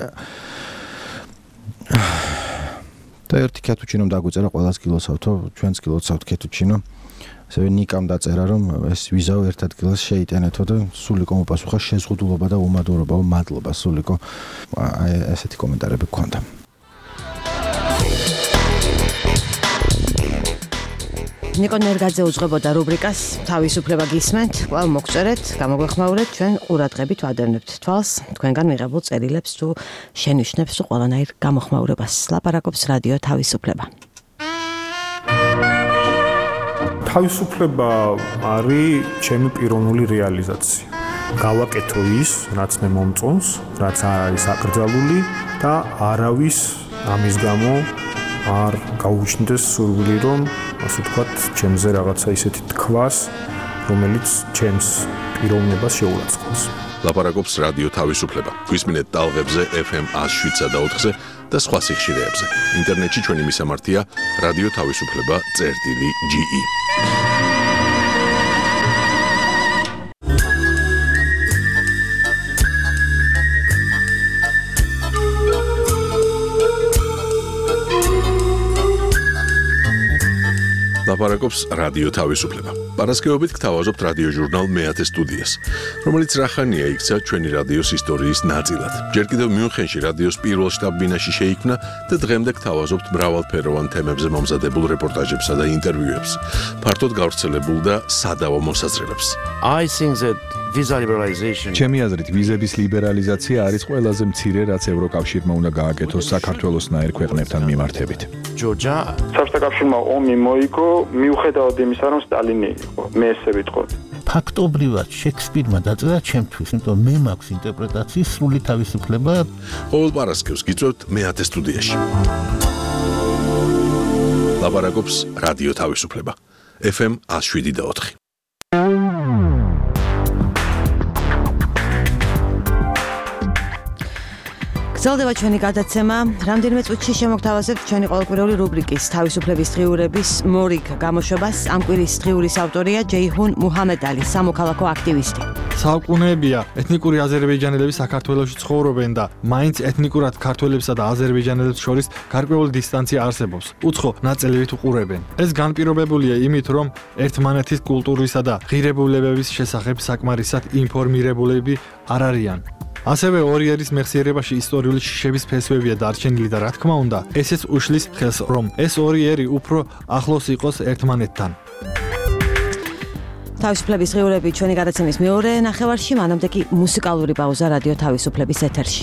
და ერთი კეთუჩინომ დაგვიწერა ყველას კილოსავთო ჩვენს კილოსავთ კეთუჩინო ასევე ნიკამ დაწერა რომ ეს ვიზაო ერთ ადგილას შეიტანეთო და სულიკო მოპასუხა შეზღუდულობა და უმადურობაო მადლობა სულიკო აი ესეთი კომენტარები გქონდა ნიკო ნერგაძე უძღვებოდა რუბრიკას თავისუფლება გისმენთ კვლავ მოგწერეთ გამოგვეხმაურეთ ჩვენ ყურადღებით ვადევნებთ თვალს თქვენგან მიღებულ წერილებს თუ შენიშვნებს თუ ყველანაირ გამოხმაურებას ლაპარაკობს რადიო თავისუფლება თავისუფლება არის ჩემი პიროვნული რეალიზაცია. გავაკეთო ის, რაც მე მომწონს, რაც არ არის აკრძალული და არავის ამის გამო არ გაუჩნდეს სურვილი, რომ ასე ვთქვათ, ჩემზე რაღაცა ისეთი თქვას, რომელიც ჩემს პიროვნებას შეურაცხყოფს. ლაპარაკობს რადიო თავისუფლება. გვისმინეთ ტალღებზე ეფ ემ ათს შვიდსა და ოთხზე და სხვა სიხშირეებზე. ინტერნეტში ჩვენი მისამართია რადიო თავისუფლება წერტილი ჯი ი. ლაპარაკობს რადიო თავისუფლება. პარასკევობით გთავაზობთ რადიო ჟურნალ მეათე სტუდიას, რომელიც რახანია იქცა ჩვენი რადიოს ისტორიის ნაწილად. ჯერ კიდევ მიუნხენში რადიოს პირველ შტაბ-ბინაში შეიქმნა და დღემდე გთავაზობთ მრავალფეროვან თემებზე მომზადებულ რეპორტაჟებსა და ინტერვიუებს, ფართოდ გავრცელებულ და სადავო მოსაზრებებს. I think that visa liberalization ჩემი აზრით ვიზების ლიბერალიზაცია არის ყველაზე მცირე რაც ევროკავშირმა უნდა გააკეთოს საქართველოსნაირ ქვეყნებთან მიმართებით. ჯორჯია საბჭოთა კავშირმა ომი მოიგო მიუხედავად იმისა რომ სტალინი იყო მე ესე ვიტყოდ ფაქტობრივად შექსპირმა დაწერა ჩემთვის იმიტომ მე მაქვს ინტერპრეტაციის სრული თავისუფლება ყოველ პარასკევს გიწევთ მეათე სტუდიაში ლაპარაკობს რადიო თავისუფლება ეფ ემ ათს შვიდი და ოთხი გრძელდება ჩვენი გადაცემა. რამდენიმე წუთში შემოგთავაზებთ ჩვენი ყოველკვირეული რუბრიკის თავისუფლების დღიურების მორიგ გამოშვებას. ამ კვირის დღიურის ავტორია ჯეიჰუნ მუჰამედალი, სამოქალაქო აქტივისტი. საუკუნეებია ეთნიკური აზერბაიჯანელები საქართველოში ცხოვრობენ და მაინც ეთნიკურად ქართველებსა და აზერბაიჯანელებს შორის გარკვეული დისტანცია არსებობს. უცხო ნაწილებით უყურებენ. ეს განპირობებულია იმით, რომ ერთმანეთის კულტურისა და ღირებულებების შესახებ საკმარისად ინფორმირებულები არ არიან. ასევე ორი ერის მეხსიერებაში ისტორიული შიშების ფესვებია დარჩენილი და რა თქმა უნდა, ესეც უშლის ხელს, რომ ეს ორი ერი უფრო ახლოს იყოს ერთმანეთთან. თავისუფლების ღირებულები ჩვენი გადაცემის მეორე ნახევარში, მანამდე კი მუსიკალური პაუზა რადიო თავისუფლების ეთერში.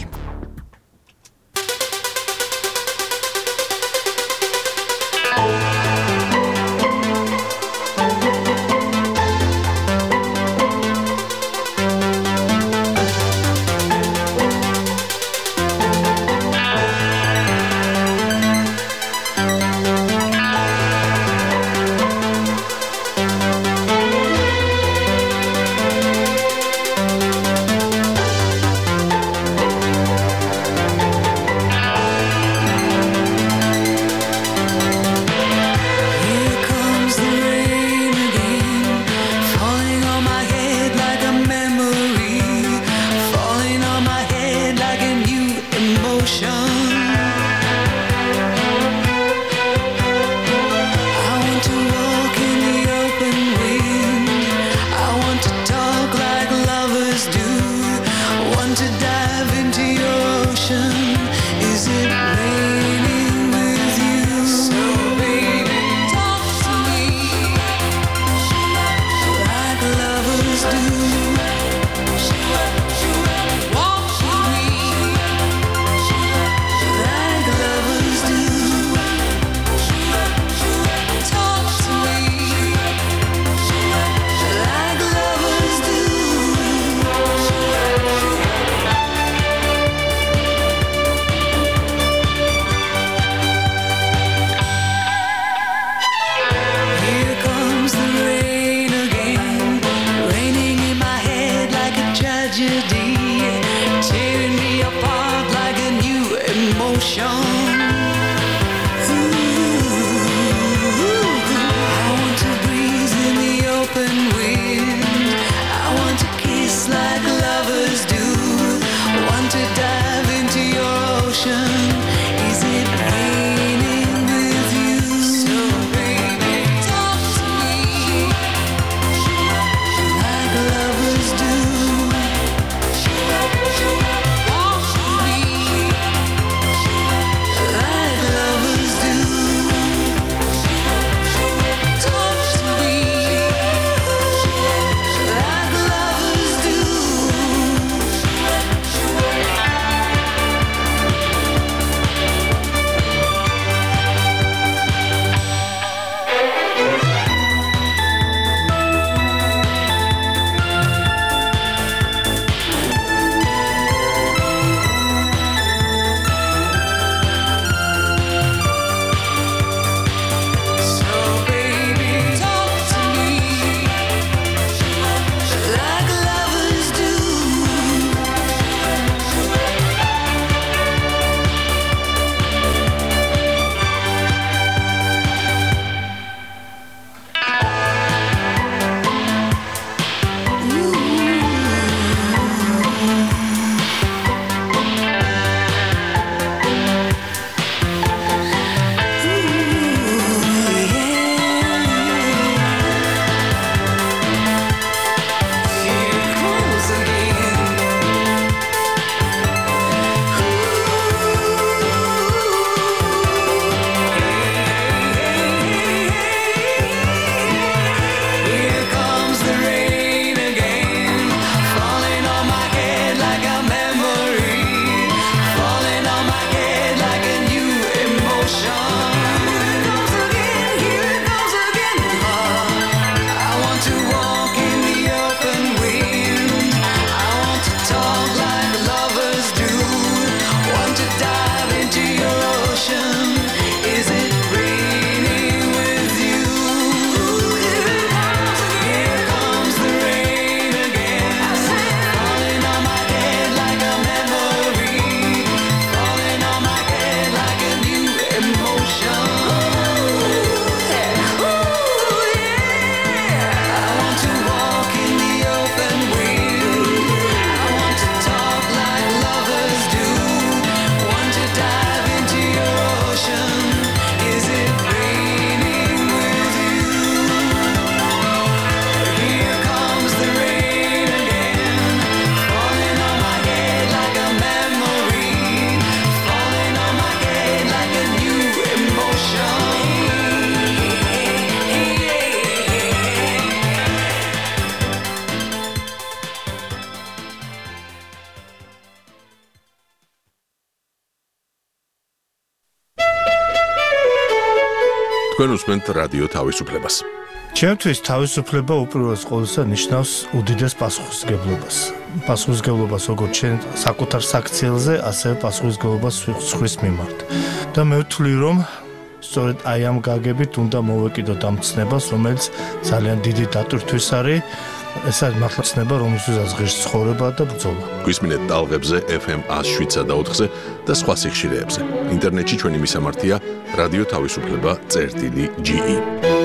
თქვენ უსმენთ რადიო თავისუფლებას. ჩემთვის თავისუფლება უპირველეს ყოვლისა ნიშნავს უდიდეს პასუხისმგებლობას. პასუხისმგებლობას როგორც ჩვენ საკუთარ საქციელზე, ასევე პასუხისმგებლობას სხვის მიმართ. და მე ვთვლი, რომ სწორედ აი ამ გაგებით უნდა მოვეკიდოთ ამ ცნებას, რომელიც ძალიან დიდი დატვირთვის არის. ეს არის მართლა ცნება, რომელსაც ღირს ცხოვრება და ბრძოლა. გვისმინეთ ტალღებზე ეფ ემ one oh seven point eight-ზე და სხვა სიხშირეებზე. ინტერნეტში ჩვენი მისამართია რადიო თავისუფლება წერტილი ჯი ი.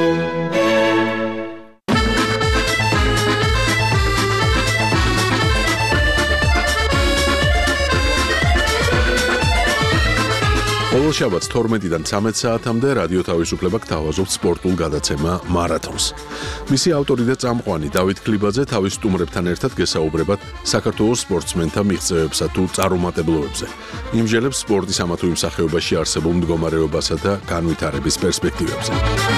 ყოველ შაბათს თორმეტიდან ცამეტ საათამდე რადიო თავისუფლება გთავაზობთ სპორტულ გადაცემა მარათონს. მისი ავტორი და წამყვანი დავით ქლიბაძე თავის სტუმრებთან ერთად გესაუბრებათ საქართველოს სპორტსმენთა მიღწევებსა თუ წარუმატებლობებზე. იმჟელებს სპორტის ამა თუ იმ სახეობაში არსებულ მდგომარეობასა და განვითარების პერსპექტივებზე.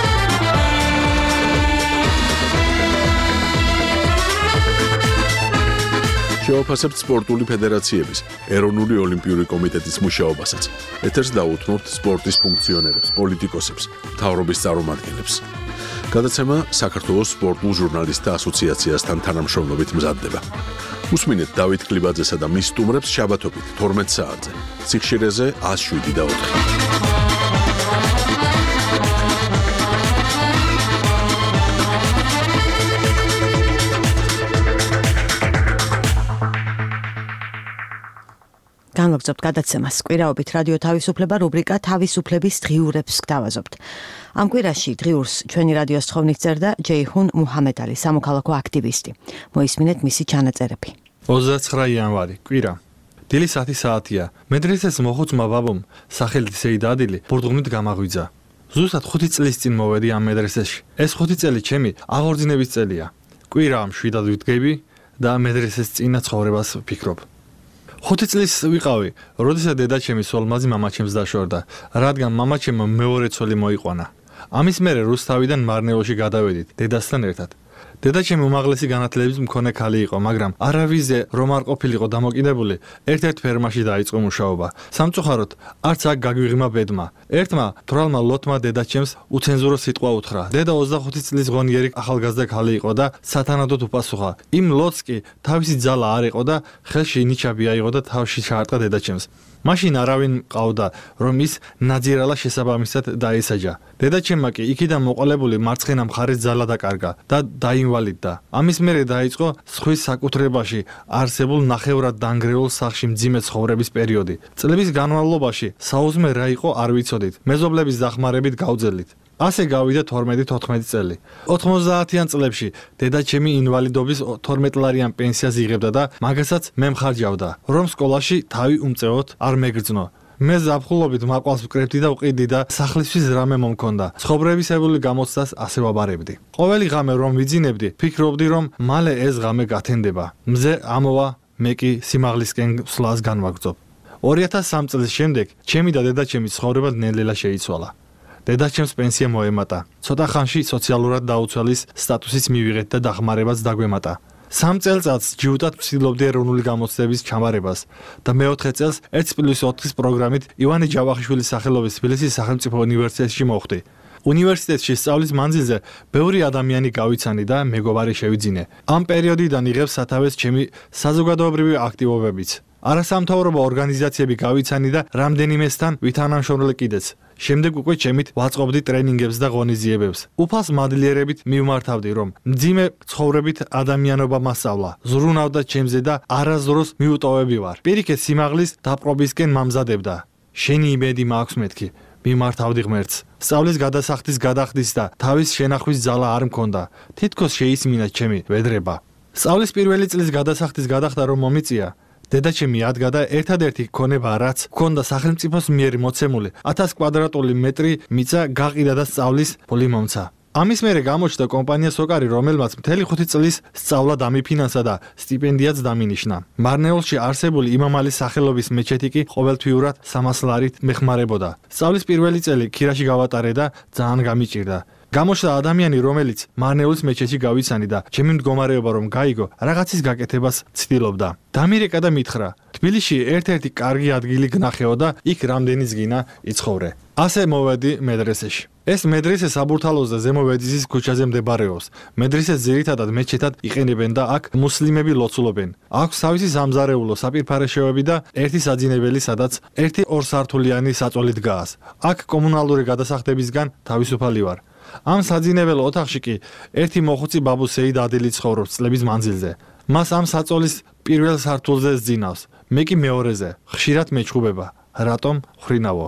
შევაფასებთ სპორტული ფედერაციების, ეროვნული ოლიმპიური კომიტეტის მუშაობასაც. ეთერს დაუთმობთ სპორტის ფუნქციონერებს, პოლიტიკოსებს, მთავრობის წარმომადგენლებს. გადაცემა საქართველოს სპორტულ ჟურნალისტთა ასოციაციასთან თანამშრომლობით მზადდება. უსმინეთ დავით ქლიბაძესა და მის სტუმრებს შაბათობით თორმეტ საათზე. სიხშირეზე one oh seven point eight. განვაგრძობთ გადაცემას. კვირაობით რადიო თავისუფლება რუბრიკა თავისუფლების დღიურებს გთავაზობთ. ამ კვირაში დღიურს ჩვენი რადიოს თხოვნით წერდა ჯეიჰუნ მუჰამედალი, სამოქალაქო აქტივისტი. მოისმინეთ მისი ჩანაწერები. ოცდაცხრა იანვარი, კვირა. დილი საათი საათია. მედრესეს მოხუცმა ბაბომ, სახელით სეიდ ადილი, ბურდღუნით გამაღვიძა. ზუსტად ხუთი წლის წინ მოვედი ამ მედრესეში. ეს ხუთი წელი ჩემი აღორძინების წელია. კვირა მშვიდად ვიდგები და მედრესეს წინა ცხოვრებას ვფიქრობ. ხუთი წლის ვიყავი, როდესაც დედაჩემი სოლმაზი მამაჩემს დაშორდა, რადგან მამაჩემ მეორე ცოლი მოიყვანა. ამის მერე რუსთავიდან მარნეულში გადავედით დედასთან ერთად. დედაჩემი უმაღლესი განათლების მქონე ქალი იყო, მაგრამ არავიზე რომ არ ყოფილიყო დამოკიდებული, ერთ-ერთ ფერმაში დაიწყო მუშაობა. სამწუხაროდ, არც აქ გაგვიღიმა ბედმა. ერთმა თვრალმა ლოთმა დედაჩემს უცენზურო სიტყვა უთხრა. დედა ოცდახუთი წლის ღონიერი ახალგაზრდა ქალი იყო და სათანადოდ უპასუხა. იმ ლოთს კი თავისი ძალა არ იყო და ხელში ნიჩაბი აიღო და თავში ჩაარტყა დედაჩემს. მაშინ არავინ მყავდა, რომ ის ნაძირალა შესაბამისად დაესაჯა. დედაჩემმა კი იქიდან მოყოლებული მარცხენა მხარეს ძალა დაკარგა და დაინვალიდდა. ამის მერე დაიწყო სხვის საკუთრებაში არსებულ ნახევრად დანგრეულ სახლში მძიმე ცხოვრების პერიოდი. წლების განმავლობაში საუზმე რა იყო არ ვიცოდით. მეზობლების დახმარებით გავძელით. ასე გავიდა თორმეტი თოთხმეტი წელი. ოთხმოცდაათიან წლებში დედაჩემი ინვალიდობის თორმეტლარიან პენსიას იღებდა და მაგასაც მე მხარჯავდა, რომ სკოლაში თავი უმწეოდ არ მეგრძნო. მე ზაფხულობით მაყვალს ვკრებდი და ვყიდი და სახლისთვის რამე მომქონდა. ცხოვრებისებული გამოცდას ასე ვაბარებდი. ყოველი ღამე რომ ვიძინებდი, ფიქრობდი, რომ მალე ეს ღამე გათენდება. მზე ამოვა, მე კი სიმაღლისკენ სვლას განვაგრძობ. ორი ათას სამი წლის შემდეგ ჩემი და დედაჩემის ცხოვრება ნელ-ნელა შეიცვალა. დედაჩემს პენსია მოემატა. ცოტა ხანში სოციალურად დაუცველის სტატუსიც მივიღეთ და დახმარებაც დაგვემატა. სამ წელწადს ჯიუტად ვცდილობდი ეროვნული გამოცდების ჩამარებას და მეოთხე წელს ერთი პლუს ოთხის პროგრამით ივანე ჯავახიშვილის სახელობის თბილისის სახელმწიფო უნივერსიტეტში მოხვდი. უნივერსიტეტში სწავლის მანძილზე ბევრი ადამიანი გავიცანი და მეგობარი შევიძინე. ამ პერიოდიდან იღებს სათავეს ჩემი საზოგადოებრივი აქტივობებიც. არასამთავრობო ორგანიზაციები გავიცანი და რამდენიმესთან ვითანამშრომლე კიდეც. შემდეგ უკვე ჩემით ვაწყობდი ტრენინგებს და ღონისძიებებს. უფალს მადლიერებით მივმართავდი, რომ მძიმე ცხოვრებით ადამიანობა მასწავლა. ზრუნავდა ჩემზე და არასდროს მიუტოვები ვარ. პირიქით სიმაღლის დაპყრობისკენ მამზადებდა. შენი იმედი მაქვს მეთქი. მიმართავდი ღმერთს. სწავლის გადასახდის გადახდის და თავის შენახვის ძალა არ მქონდა. თითქოს შეისმინა ჩემი ვედრება. სწავლის პირველი წლის გადასახდის გადახდა რომ მომიწია. დედაჩემი ადგა და ერთადერთი ქონება რაც ჰქონდა სახელმწიფოს მიერ მოცემული ათას კვადრატული მეტრი მიწა გაყიდა და სწავლის ფული მომცა. ამის მერე გამოჩნდა კომპანია სოკარი, რომელმაც მთელი ხუთი წლის სწავლა დამიფინანსა და სტიპენდიაც დამინიშნა. მარნეულში არსებული იმამალის სახელობის მეჩეთი კი ყოველთვიურად სამას ლარით მეხმარებოდა. სწავლის პირველი წელი ქირაში გავატარე და ძალიან გამიჭირდა. გამოჩნდა ადამიანი, რომელიც მარნეულის მეჩეთში გავიცანი და ჩემი მდგომარეობა რომ გაიგო, რაღაცის გაკეთებას ცდილობდა. დამირეკა და მითხრა: თბილისში ერთ-ერთი კარგი ადგილი გნახეო და იქ რამდენიც გინა იცხოვრე. ასე მოვედი მედრესეში. ეს მედრესე საბურთალოს და ზემო ვეძისის ქუჩაზე მდებარეობს. მედრესეს ძირითადად მეჩეთად იყენებენ და აქ მუსლიმები ლოცულობენ. აქვს თავისი სამზარეულო საპირფარეშოები და ერთი საძინებელი, სადაც ერთი ორსართულიანი საწოლი დგას. აქ კომუნალური გადასახდებისგან თავისუფალი ვარ. ამ საძინებელ ოთახში კი ერთი მოხუცი ბაბუ სეიდ ადილი ცხოვრობს წლების მანძილზე. მას ამ საწოლის პირველ სართულზე ზძინავს. მე კი მეორეზე. ხშირად მეჩხუბება. რატომ ხრინავო?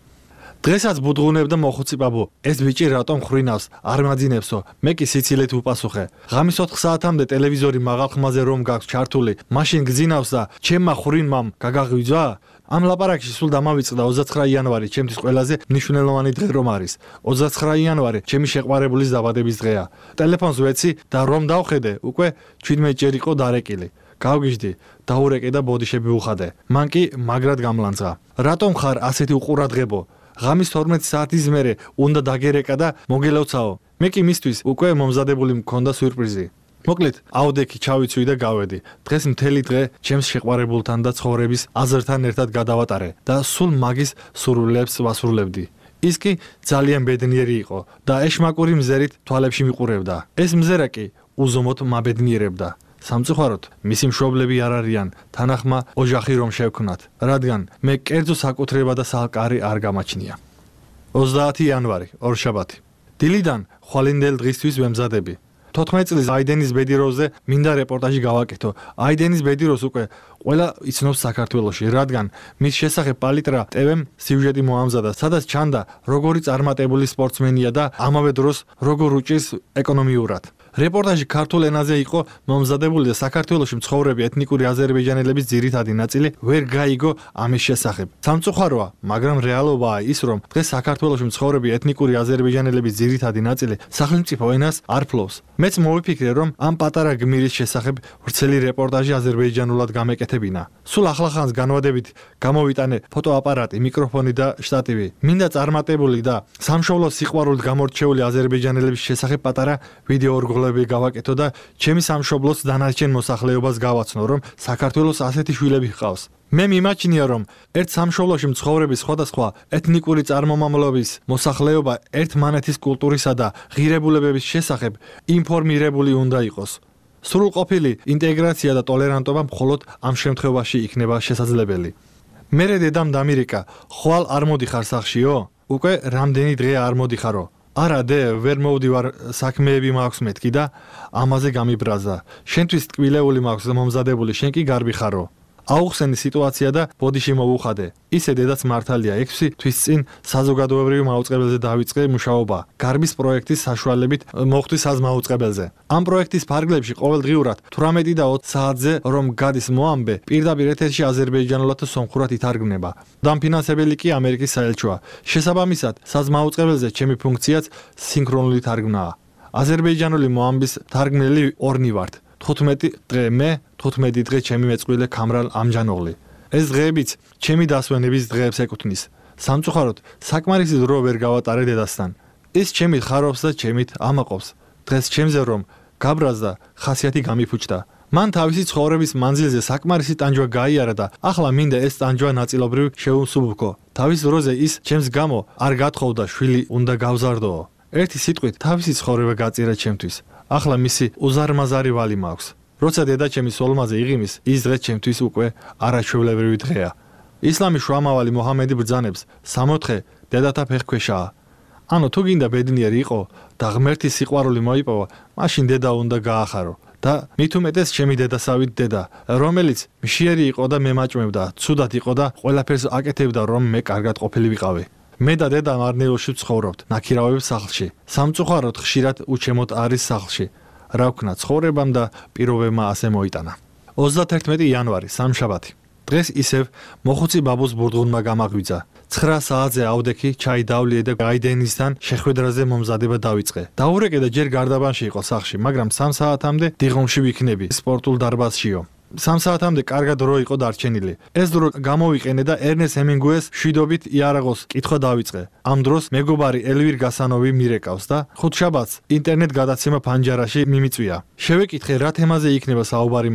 დღესაც ბუდღუნებდა მოხუცი ბაბუ. ეს ბიჭი რატომ ხრინავს? არ მაძინებსო. მე კი სიცილით უპასუხე. ღამის ოთხ საათამდე ტელევიზორი მაღალ ხმაზე რომ გაქვს ჩართული, მაშინ გძინავს და ჩემმა ხრინმამ გაგაღვიძვა? ამ ლაპარაკში სულ დამავიწყდა ოცდაცხრა იანვარი, ჩემთვის ყველაზე მნიშვნელოვანი დღე რომ არის. ოცდაცხრა იანვარი ჩემი შეყვარებულის დაბადების დღეა. ტელეფონს ვეცი და რომ დავხედე, უკვე ჩვიდმეტ ჯერ იყო დარეკილი. გავგიჟდი, დაურეკე და ბოდიშები ვუხადე. მან კი მაგრად გამლანძღა. რატომ ხარ ასეთი უყურადღებო? ღამის თორმეტი საათის მერე უნდა დაგერეკა და მოგელოცაო. მე კი მისთვის უკვე მომზადებული მქონდა სიურპრიზი. მოკლედ, აუდექი ჩავიცვი და გავედი. დღეს მთელი დღე ჩემს შეყვარებულთან და ცხოვრების აზრთან ერთად გადავატარე და სულ მაგის სურვილებს ვასრულებდი. ის კი ძალიან ბედნიერი იყო და ეშმაკური მზერით თვალებში მიყურებდა. ეს მზერა კი უზომოდ მაბედნიერებდა. სამწუხაროდ, მისი მშობლები არ არიან, თანახმა ოჯახი რომ შევქნათ, რადგან მე კერძო საკუთრება და სალკარი არ გამაჩნია. ოცდაათი იანვარი, ორშაბათი. დილიდან ხვალინდელ დღისთვის ვემზადები. თოთხმეტ წლის აიდენის ბედიროზე მინდა რეპორტაჟი გავაკეთო. აიდენის ბედიროს უკვე ყველა იცნობს საქართველოში, რადგან მის შესახებ პალიტრა ტე ვემ სიუჟეტი მოამზადა, სადაც ჩანდა როგორი წარმატებული სპორტსმენია და ამავე დროს როგორ უჭირს ეკონომიურად. რეპორტაჟი ქართულ ენაზე იყო მომზადებული და საქართველოში მცხოვრები ეთნიკური აზერბაიჯანელების ძირითადი ნაწილი ვერ გაიგო ამის შესახებ. სამწუხაროა, მაგრამ რეალობაა ის, რომ დღეს საქართველოში მცხოვრები ეთნიკური აზერბაიჯანელების ძირითადი ნაწილი სახელმწიფო ენას არ ფლობს. მეც მოვიფიქრე, რომ ამ პატარა გმირის შესახებ ვრცელი რეპორტაჟი აზერბაიჯანულად გამეკეთებინა. სულ ახლახანს განვადებით გამოვიტანე ფოტოაპარატი, მიკროფონი და შტატივი. მინდა წარმატებული და სამშობლოს სიყვარულით გამორჩეული აზერბაიჯანელების შესახებ პატარა ვიდეო ორგოლები გავაკეთო და ჩემი სამშობლოს დანარჩენ მოსახლეობას გავაცნო, რომ საქართველოს ასეთი შვილები ჰყავს. მე მიმაჩნია, რომ ერთ სამშობლოში მცხოვრების სხვადასხვა ეთნიკური წარმომავლობის მოსახლეობა ერთმანეთის კულტურისა და ღირებულებების შესახებ ინფორმირებული უნდა იყოს. სრულყოფილი ინტეგრაცია და ტოლერანტობა მხოლოდ ამ შემთხვევაში იქნება შესაძლებელი. მერე დედამ დამირეკა, ხვალ არ მოდიხარ სახშიო? უკვე რამდენი დღე არ მოდიხარო? არა დე, ვერ მოვდივარ, საქმეები მაქვს მეთქი და ამაზე გამიბრაზა. შენთვის ტკბილეული მაქვს მომზადებული, შენ კი გარბი ხარო. აუხსენი სიტუაცია და ბოდიში მოვუხადე. ისე დედაც მართალია, ექვსი თვის წინ საზოგადოებრივი მაუწყებელზე დავიწყე მუშაობა. გარბის პროექტის საშუალებით მოხდი საზმაუწყებელზე. ამ პროექტის ფარგლებში ყოველდღიურად თვრამეტი და ოცი საათზე რომ გადის მოამბე, პირდაპირ ეთერში აზერბაიჯანულად და სომხურად ითარგმნება. დამფინანსებელი კი ამერიკის საელჩოა. შესაბამისად, საზმაუწყებელზე ჩემი ფუნქციაც სინქრონული თარგმნაა. აზერბაიჯანული მოამბის თარგმნელი ორნი ვართ. თხუთმეტი დღე მე, თხუთმეტი დღე ჩემი მეწყვილე ქამრალ ამჯანოღლი. ეს დღეებიც ჩემი დასვენების დღეებს ეკუთვნის. სამწუხაროდ, საკმარისი დრო ვერ გავატარე დედასთან. ის ჩემით ხარობს და ჩემით ამაყობს. დღეს ჩემზე რომ გაბრაზდა, ხასიათი გამიფუჭდა. მან თავისი ცხოვრების მანძილზე საკმარისი ტანჯვა გაიარა და ახლა მინდა ეს ტანჯვა ნაწილობრივ შეუსუბუქო. თავის დროზე ის ჩემს გამო არ გათხოვდა, შვილი უნდა გავზარდოო. ერთი სიტყვით თავისი ცხოვრება გაწირა ჩემთვის. ახლა მისი უზარმაზარი ვალი მაქვს. როცა დედა ჩემი სოლმაზე იღიმის, ის დღე ჩემთვის უკვე არაჩვეულებრივი დღეა. ისლამის შუამავალი მოჰამედი ბრძანებს, სამოთხე დედათა ფეხქვეშაა. ანუ თუ გინდა ბედნიერი იყო და ღმერთის სიყვარული მოიპოვა, მაშინ დედა უნდა გაახარო. და მით უმეტეს ჩემი დედასავით დედა, რომელიც მშიერი იყო და მემაჭმევდა, ცუდად იყო და ყველაფერს აკეთებდა, რომ მე კარგად ყოფილი ვიყავი. მე და დედა მარნეულში ვცხოვრობთ, ნაქირავების სახლში. სამწუხაროდ ხშირად უჩემოდ არის სახლში. რა ვქნა, ცხოვრებამ და პირობებმა ასე მოიტანა. ოცდაათი იანვარი, სამშაბათი. დღეს ისევ მოხუცი ბაბუს ბურდღუნმა გამაღვიძა. ცხრა საათზე აუდექი ჩაი დავლიე და აიდენისთან შეხვედრაზე მომზადება დავიწყე. დაურეკე და ჯერ გარდაბანში იყო სახლში, მაგრამ სამ საათამდე დიღომში ვიქნები, სპორტულ დარბაზშიო. სამ საათამდე კარგად დრო იყო დარჩენილი. ეს დრო გამოვიყენე და ერნეს ჰემინგუეს შვიდობით იარაღოს კითხვა დავიწყე. ამ დროს მეგობარი ელვირ გასანოვი მირეკავს და ხუთშაბათს ინტერნეტ გადაცემა ფანჯარაში მიმიწვია. შევეკითხე რა თემაზე იქნება საუბარი მეთქი.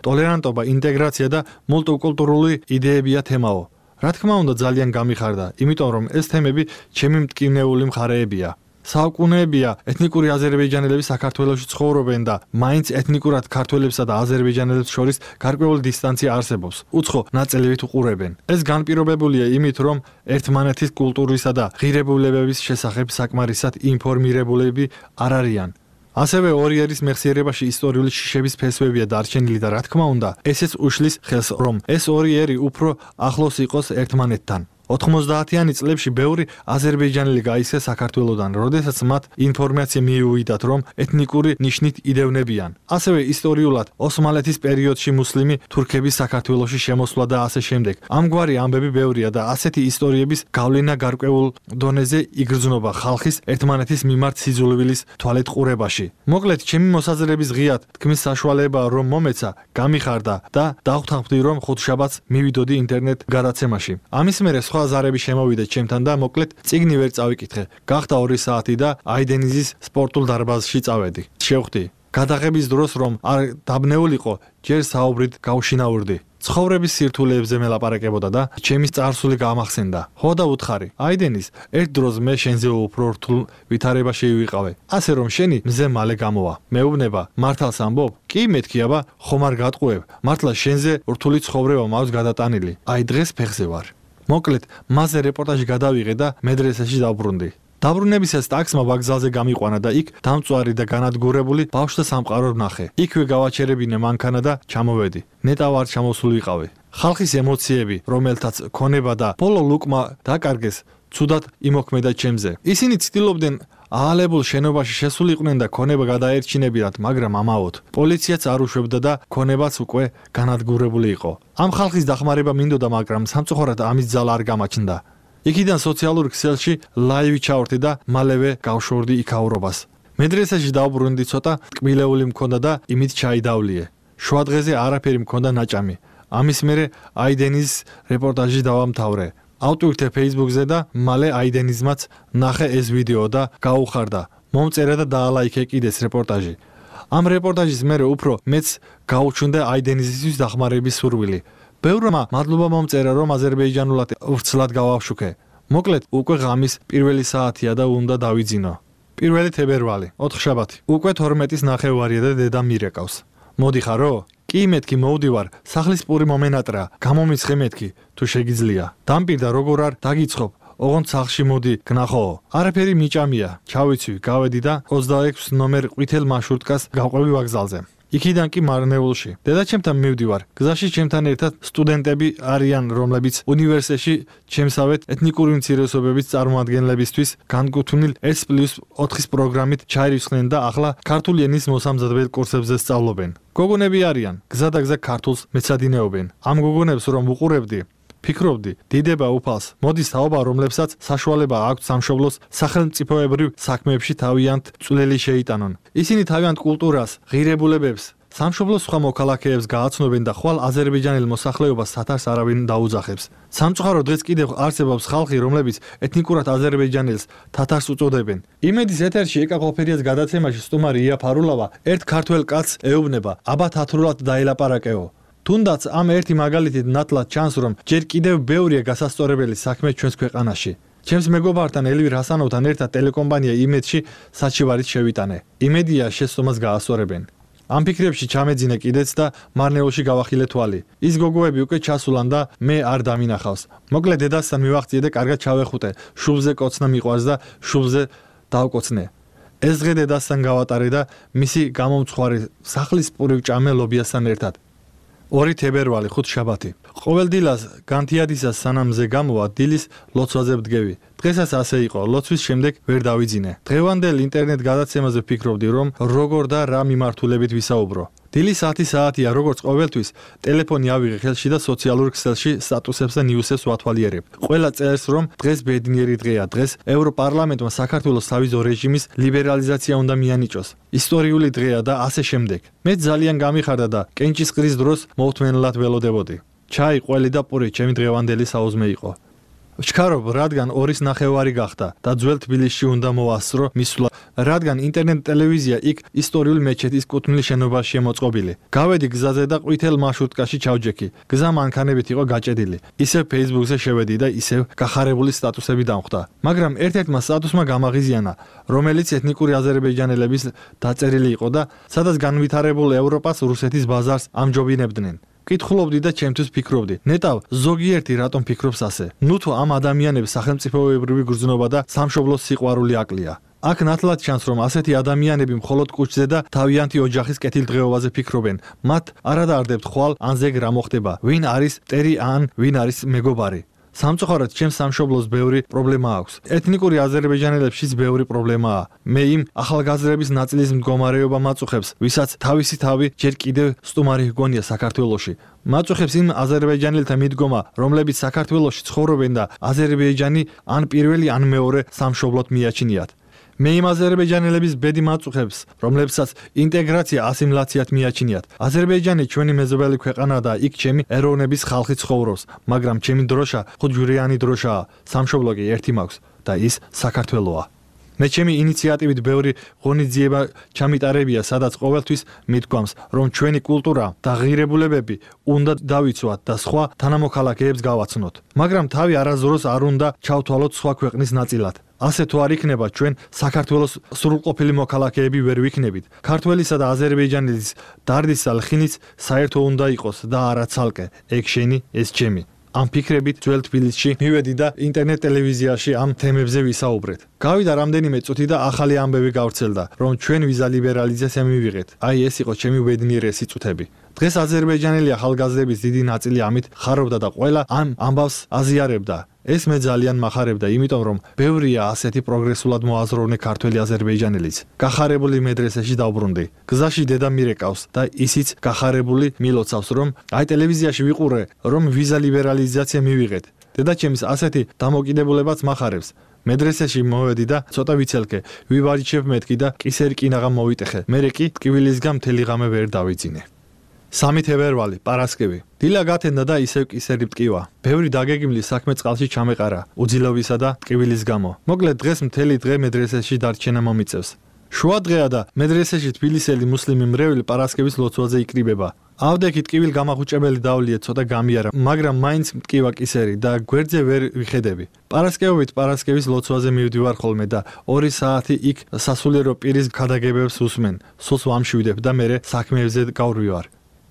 ტოლერანტობა, ინტეგრაცია და მულტიკულტურული იდეებია თემაო. რა თქმა უნდა ძალიან გამიხარდა, იმიტომ რომ ეს თემები ჩემი მტკივნეული მხარეებია. საუკუნეებია ეთნიკური აზერბაიჯანელები საქართველოში ცხოვრობენ და მაინც ეთნიკურად ქართველებსა და აზერბაიჯანელებს შორის გარკვეული დისტანცია არსებობს. უცხო ნაწილებით უყურებენ. ეს განპირობებულია იმით, რომ ერთმანეთის კულტურისა და ღირებულებების შესახებ საკმარისად ინფორმირებულები არ არიან. ასევე ორი ერის მეხსიერებაში ისტორიული შიშების ფესვებია დარჩენილი და რა თქმა უნდა, ესეც უშლის ხელს, რომ ეს ორი ერი უფრო ახლოს იყოს ერთმანეთთან. ოთხმოცდაათიანი წლებში ბევრი აზერბაიჯანელი გაიქცა საქართველოდან, როდესაც მათ ინფორმაცია მიუვიდათ, რომ ეთნიკური ნიშნით იდევნებიან. ასევე ისტორიულად ოსმალეთის პერიოდში მუსლიმი თურქების საქართველოში შემოსვლა და ასე შემდეგ. ამგვარი ამბები ბევრია და ასეთი ისტორიების გავლენა გარკვეულ დონეზე იგრძნობა ხალხის ერთმანეთის მიმართ სიძულვილის თვალეთ ყურებაში. მოკლედ, ჩემი მოსაზრების ღიად თქმის საშუალებაა, რომ მომეცა, გამიხარდა და დავთანხმდი, რომ ხუთშაბათს მივიდოდი ინტერნეტ გადაცემაში. ამის მერე სხვა ზარები შემოვიდა ჩემთან და მოკლედ წიგნი ვერ წავიკითხე. გახდა ორი საათი და აიდენიზის სპორტულ დარბაზში წავედი. შევხვდი. გადაღების დროს რომ არ დაბნეულიყო, ჯერ საუბრით გავშინაურდი. ცხოვრების სირთულეებზე მელაპარაკებოდა და ჩემი წარსული გამახსენდა. ხო და უთხარი, აიდენის, ერთ დროს მე შენზე უფრო რთულ ვითარებაში ვიყავე. ასე რომ შენი მზე მალე გამოვა. მეუბნება, მართალს ამბობ? კი მეთქი აბა, ხომ არ გატყუებ? მართლა შენზე რთული ცხოვრება მაქვს გადატანილი. აი დღეს ფეხზე ვარ. მოკლედ, მასზე რეპორტაჟი გადავიღე და მედრესეში დავბრუნდი. დაბრუნებისას ტაქსმა ვაგზალზე გამიყვანა და იქ დამწვარი და განადგურებული ბავშვთა სამყარო ვნახე. იქვე გავაჩერებინე მანქანა და ჩამოვედი. ნეტავ არ ჩამოსული ვიყავი. ხალხის ემოციები, რომელთაც ქონება და ბოლო ლუკმა დაკარგეს, ცუდად იმოქმედა ჩემზე. ისინი ცდილობდნენ აალებულ შენობაში შესულიყვნენ და ქონება გადაერჩინებინათ, მაგრამ ამაოდ. პოლიციაც არ უშვებდა და ქონებაც უკვე განადგურებული იყო. ამ ხალხის დახმარება მინდოდა, მაგრამ სამწუხაროდ ამის ძალა არ გამაჩნდა. იქიდან სოციალურ ქსელში ლაივი ჩავერთი და მალევე გავშორდი იქაურობას. მედრესეში დავბრუნდი, ცოტა ტკბილეული მქონდა და იმით ჩაიდავლიე. შუა დღეზე არაფერი მქონდა ნაჭამი. ამის მერე აიდენის რეპორტაჟი დავამთავრე. ავტვირთე Facebook-ზე და მალე აიდენიზმაც ნახე ეს ვიდეო და გაუხარდა. მომწერა და დაალაიქე კიდეც რეპორტაჟი. ამ რეპორტაჟის მერე უფრო მეც გაუჩნდა აიდენიზმის დახმარების სურვილი. ბევრმა მადლობა მომწერა, რომ აზერბაიჯანულად ვრცლად გავავშუქე. მოკლედ, უკვე ღამის პირველი საათია და უნდა დავიძინო. პირველი თებერვალი, ოთხშაბათი. უკვე თორმეტის ნახევარია და დედა მირეკავს. მოდიხარო? კი მეთქი მოვდივარ, სახლის პური მომენატრა, გამომიცხე მეთქი, თუ შეგიძლია. დამპირდა როგორ არ დაგიცხობ, ოღონდ სახლში მოდი გნახოო. არაფერი მიჭამია, ჩავიცვი, გავედი და ოცდაექვსი ნომერ ყვითელ მარშრუტკას გავყვევი ვაგზალზე. იქიდან კი მარნეულში. დედაჩემთან მივდივარ. გზაში ჩემთან ერთად სტუდენტები არიან, რომლებიც უნივერსიტეტში ჩემსავეთ ეთნიკური უმცირესობების წარმოადგენლებისთვის განკუთვნილ ეს პლუს ოთხის პროგრამით ჩაირიცხნენ და ახლა ქართული ენის მოსამზადებელ კურსებზე სწავლობენ. გოგონები არიან, გზა და გზა ქართულს მეცადინეობენ. ამ გოგონებს რომ უყურებდი, ფიქრობდი, დიდება უფალს, მოდის თაობა, რომლებსაც საშუალება აქვთ სამშობლოს სახელმწიფოებრივ საქმეებში თავიანთ წვლილი შეიტანონ. ისინი თავიანთ კულტურას, ღირებულებებს, სამშობლოს სხვა მოქალაქეებს გააცნობენ და ხვალ აზერბაიჯანელ მოსახლეობას სათარს არავინ დაუძახებს. სამწუხაროდ დღეს კიდევ არსებობს ხალხი, რომლებიც ეთნიკურად აზერბაიჯანელს თათარს უწოდებენ. იმედის ეთერში ეკა ყოფერიას გადაცემაში სტუმარი ია ფარულავა ერთ ქართველ კაცს ეუბნება, აბა თათრულად დაელაპარაკეო. თუნდაც ამ ერთი მაგალითით ნათლად ჩანს, რომ ჯერ კიდევ ბევრია გასასწორებელი საქმე ჩვენს ქვეყანაში. ჩემს მეგობართან ელვირ ჰასანოვთან ერთად ტელეკომპანია იმედში საჩივარით შევიტანე. იმედია შეცდომას გაასწორებენ. ამ ფიქრებში ჩამეძინე კიდეც და მარნეულში გავახილე თვალი. ის გოგოები უკვე ჩასულან და მე არ დამინახავს. მოკლედ დედასთან მივაღწიე და კარგად ჩავეხუტე. შუბლზე კოცნა მიყვარს და შუბლზე დავკოცნე. ეს დღე დედასთან გავატარე და მისი გამომცხვარი სახლის პური ვჭამე ლობიასთან ერთად. ორი თებერვალი, ხუთშაბათი. ყოველ დილას განთიადისას სანამზე გამოვა დილის ლოცვაზე ვდგევი. დღესაც ასე იყო, ლოცვის შემდეგ ვერ დავიძინე. დღევანდელ ინტერნეტ გადაცემაზე ვფიქრობდი, რომ როგორ და რა მიმართულებით ვისაუბრო. დილის ათი საათია, როგორც ყოველთვის, ტელეფონი ავიღე ხელში და სოციალურ ქსელში სტატუსებს და ნიუსებს ვათვალიერებ. ყველა წერს, რომ დღეს ბედნიერი დღეა, დღეს ევროპარლამენტმა საქართველოს სავიზო რეჟიმის ლიბერალიზაცია უნდა მიანიჭოს. ისტორიული დღეა და ასე შემდეგ. მე ძალიან გამიხარდა და კენჭისყრის დროს მოვთმენლად ველოდებოდი. ჩაი, ყველი და პური ჩემი დღევანდელი საუზმე იყო. ვჩქარობ, რადგან ორის ნახევარი გახდა და ძველ თბილისში უნდა მოვასწრო მისვლა, რადგან ინტერნეტ ტელევიზია იქ ისტორიული მეჩეთის კუთვნილ შენობაშია მოწყობილი. გავედი გზაზე და ყვითელ მარშრუტკაში ჩავჯექი. გზა მანქანებით იყო გაჭედილი. ისევ Facebook-ზე შევედი და ისევ გახარებული სტატუსები დამხვდა. მაგრამ ერთ-ერთმა სტატუსმა გამაღიზიანა, რომელიც ეთნიკური აზერბაიჯანელების დაწერილი იყო და სადაც განვითარებულ ევროპას რუსეთის ბაზარს ამჯობინებდნენ. კითხულობდი და ჩემთვის ფიქრობდი, ნეტავ ზოგიერთი რატომ ფიქრობს ასე? ნუ თუ ამ ადამიანებს სახელმწიფოებრივი გრძნობა და სამშობლოს სიყვარული აკლია. აქ ნათლად ჩანს, რომ ასეთი ადამიანები მხოლოდ კუჩზე და თავიანთი ოჯახის კეთილდღეობაზე ფიქრობენ. მათ არადარდებთ ხვალ ან ზეგ რა მოხდება, ვინ არის მტერი ან ვინ არის მეგობარი. სამწუხაროდ ჩემს სამშობლოს ბევრი პრობლემა აქვს. ეთნიკური აზერბაიჯანელებშიც ბევრი პრობლემაა. მე იმ ახალგაზრდების ნაწილის მდგომარეობა მაწუხებს, ვისაც თავისი თავი ჯერ კიდევ სტუმარი ჰგონია საქართველოში. მაწუხებს იმ აზერბაიჯანელთა მიდგომა, რომლებიც საქართველოში ცხოვრობენ და აზერბაიჯანი ან პირველი ან მეორე სამშობლოდ მიაჩნიათ. მე იმ აზერბაიჯანელების ბედი მაწუხებს, რომლებსაც ინტეგრაცია ასიმილაციად მიაჩნიათ. აზერბაიჯანი ჩვენი მეზობელი ქვეყანაა და იქ ჩემი ეროვნების ხალხი ცხოვრობს, მაგრამ ჩემი დროშა ხუთჯვრიანი დროშაა, სამშობლო კი ერთი მაქვს და ის საქართველოა. მე ჩემი ინიციატივით ბევრი ღონისძიება ჩამიტარებია, სადაც ყოველთვის მიდგამს, რომ ჩვენი კულტურა და ღირებულებები უნდა დავიცვათ და სხვა თანამოქალაქეებს გავაცნოთ. მაგრამ თავი არასდროს არ უნდა ჩავთვალოთ სხვა ქვეყნის ნაწილად. ასე თუ არ იქნება, ჩვენ საქართველოს სრულყოფილი მოქალაქეები ვერ ვიქნებით. ქართველისა და აზერბაიჯანელის დარდის და ლხინის საერთო უნდა იყოს და არა ცალკე. ეგ შენი, ეს ჩემი. ამ ფიქრებით ძველ თბილისში მივედი და ინტერნეტ ტელევიზიაში ამ თემებზე ვისაუბრეთ. გავიდა რამდენიმე წუთი და ახალი ამბები გავრცელდა, რომ ჩვენ ვიზა ლიბერალიზაცია მივიღეთ. აი ეს იყო ჩემი ბედნიერესი წუთები. დღეს აზერბაიჯანელი ახალგაზრდების დიდი ნაწილი ამით ხარობდა და ყველა ამ ამბავს აზიარებდა. ეს მე ძალიან მახარებდა, იმიტომ რომ ბევრია ასეთი პროგრესულად მოაზროვნე ქართველი აზერბაიჯანელიც. გახარებული მედრესეში დავბრუნდი. გზაში დედა მირეკავს და ისიც გახარებული მილოცავს, რომ აი ტელევიზიაში ვიყურე, რომ ვიზა ლიბერალიზაცია მივიღეთ. დედაჩემის ასეთი დამოკიდებულებაც მახარებს. მედრესეში მოვედი და ცოტა ვიცელკე, ვივარიჩებ მეთქი და კისერი კინაღა მოვიტეხე. მერე კი ტკივილისგან მთელი ღამე ვერ დავიძინე. სამი თებერვალი, პარასკევი. დილა გათენდა და ისევ კისერი მტკივა. ბევრი დაგეგმილი საქმე წყალში ჩამეყარა, უძილობისა და ტკივილის გამო. მოკლედ დღეს მთელი დღე მედრესეში დარჩენა მომიწევს. შუა დღეა და მედრესეში თბილისელი მუსლიმი მრევლი პარასკევის ლოცვაზე იკრიბება. ავდექი ტკივილ გამახუჭებელი დავლიე ცოტა გამიარა, მაგრამ მაინც მტკივა კისერი და გვერდზე ვერ ვიხედები. პარასკევით პარასკევის ლოცვაზე მივდივარ ხოლმე და ორი საათი იქ სასულიერო პირის ქადაგებებს უსმენ. სულს ვამშვიდებ და მერე საქმეებზე გავრვივარ.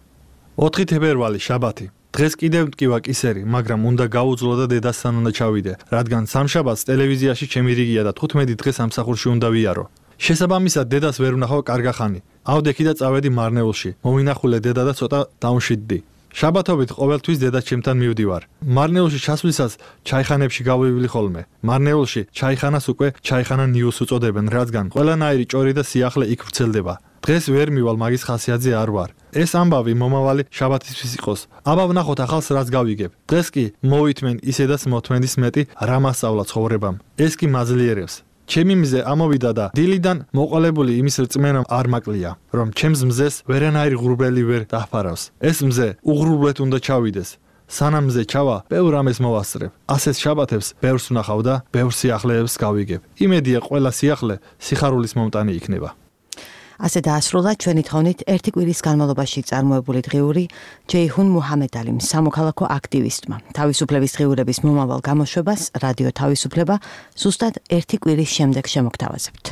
ოთხი თებერვალი, შაბათი. დღეს კიდევ მტკივა კისერი, მაგრამ უნდა გაუძლო და დედასთან უნდა ჩავიდე, რადგან სამშაბათს ტელევიზიაში ჩემი რიგია და თხუთმეტი დღე სამსახურში უნდა ვიარო. შესაბამისად დედას ვერ ვნახავ კარგახანი. ავდექი და წავედი მარნეულში. მოვინახულე დედა და ცოტა დავმშვიდდი. შაბათობით ყოველთვის დედა ჩემთან მივდივარ. მარნეულში ჩასვლისას ჩაიხანებში გავივალი ხოლმე. მარნეულში ჩაიხანას უკვე ჩაიხანა ნიუს უწოდებენ, რადგან ყველანაირი ჭორი და სიახლე იქ ვრცელდება. დღეს ვერ მივალ მაგის ხასიათზე არ ვარ. ეს ამბავი მომავალი შაბათისთვის იყოს. აბა ვნახოთ ახალს რაც გავიგებ. დღეს კი მოვითმენ ისედაც მოთმენის მეტი რა მასწავლა ცხოვრებამ. ეს კი მაძლიერებს. ჩემი მზე ამოვიდა და დილიდან მოყოლებული იმის რწმენა არ მაკლია, რომ ჩემს მზეს ვერანაირი ღრუბელი ვერ დაფარავს. ეს მზე უღრუბლეთ უნდა ჩავიდეს. სანამ მზე ჩავა, ბევრ ამეს მოვასწრებ. ასეთ შაბათებს ბევრს ვნახავ და ბევრ სიახლეებს გავიგებ. იმედია ყველა სიახლე სიხარულის მომტანი იქნება. ასე დაასრულა ჩვენი თხოვნით ერთი კვირის განმავლობაში წარმოებული დღიური ჯეიჰუნ მუჰამედალიმ, სამოქალაქო აქტივისტმა. თავისუფლების დღიურების მომავალ გამოშვებას რადიო თავისუფლება ზუსტად ერთი კვირის შემდეგ შემოგთავაზებთ.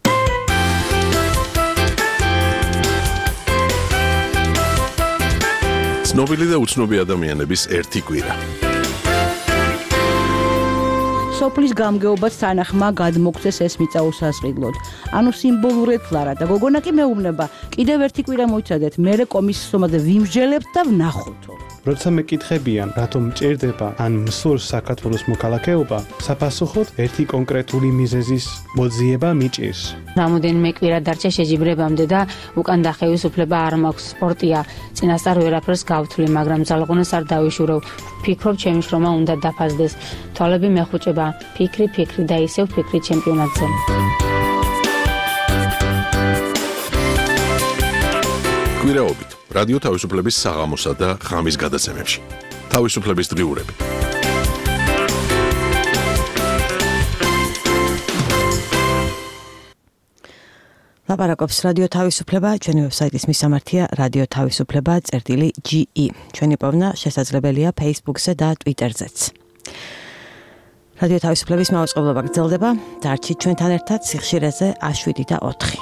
ცნობილი და უცნობი ადამიანების ერთი კვირა. სოფლის გამგეობას თანახმა გადმოგცეს ეს მიწა უსასყიდლოდ. ანუ სიმბოლურად ფლარა და გოგონა კი მეუბნება, კიდევ ერთი კვირა მოიცადეთ, მერე კომისიის სომაზე ვიმსჯელებთ და ვნახოთო. როცა მეკითხებიან, რატომ მჭირდება ან მსურს საქართველოს მოქალაქეობა, საპასუხოდ ერთი კონკრეტული მიზეზის მოძიება მიჭირს. რამოდენიმე კვირა დარჩა შეჯიბრებამდე და უკან დახევის უფლება არ მაქვს. სპორტია, წინასწარ ვერაფერს გავთვლი, მაგრამ ძალღონას არ დავიშურევ. ფიქრობ, ჩემი შრომა უნდა დაფასდეს. თვალები მეხუჭება, ფიქრი, ფიქრი და ისევ ფიქრი ჩემპიონატზე. კვირაობით რადიო თავისუფლების საღამოსა და ღამის გადაცემებში. თავისუფლების დღიურები. ლაპარაკობს რადიო თავისუფლება, ჩვენი ვებსაიტის მისამართია რადიო თავისუფლება წერტილი ჯი ი. ჩვენი პოვნა შესაძლებელია Facebook-ზე და Twitter-ზეც. რადიო თავისუფლების მაუწყებლობა გრძელდება. დარჩით ჩვენთან ერთად სიხშირეზე შვიდი და ოთხი.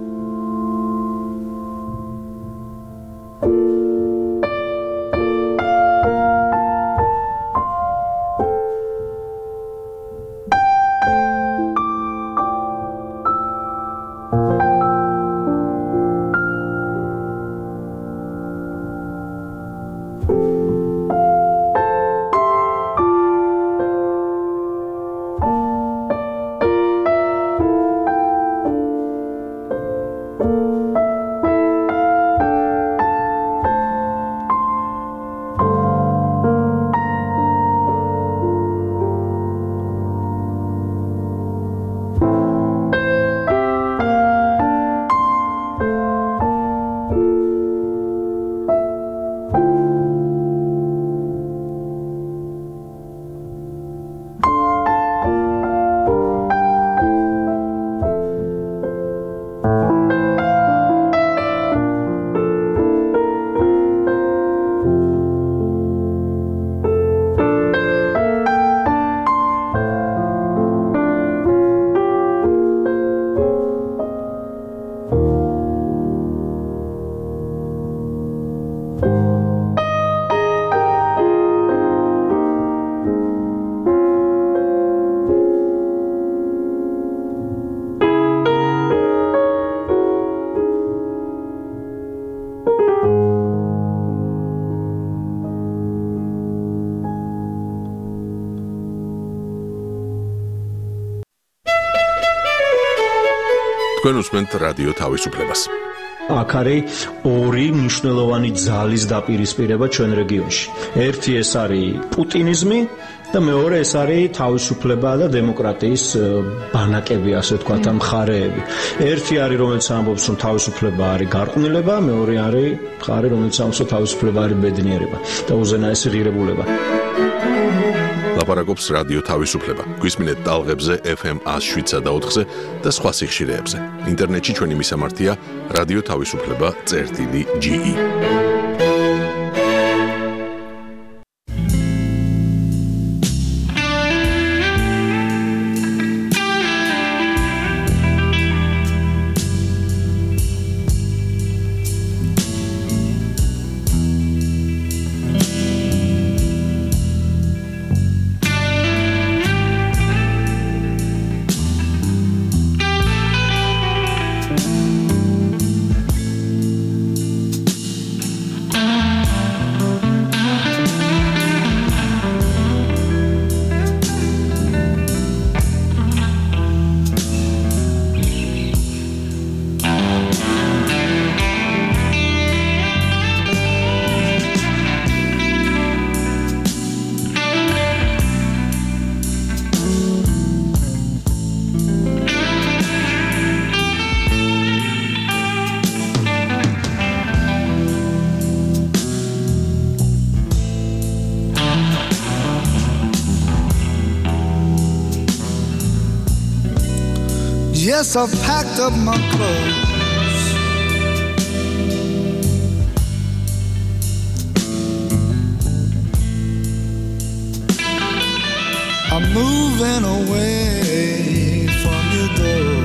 თქვენ უსმენთ რადიო თავისუფლებას. აქ არის ორი მნიშვნელოვანი ძალის დაპირისპირება ჩვენ რეგიონში. ერთი ეს არის პუტინიზმი და მეორე ეს არის თავისუფლება და დემოკრატიის ბანაკები, ასე ვთქვათ, მხარეები. ერთი არის, რომელიც ამბობს, რომ თავისუფლება არის გარყვნილება, მეორე არის მხარე, რომელიც ამბობს, რომ თავისუფლება არის ბედნიერება და უზენაესი ღირებულება. ლაპარაკობს რადიო თავისუფლება. გვისმინეთ ტალღებზე ეფ ემ შვიდსა და ოთხზე და სხვა სიხშირეებზე. ინტერნეტში ჩვენი მისამართია რადიო თავისუფლება წერტილი ჯი ი. Yes, I've packed up my clothes. I'm moving away from your door.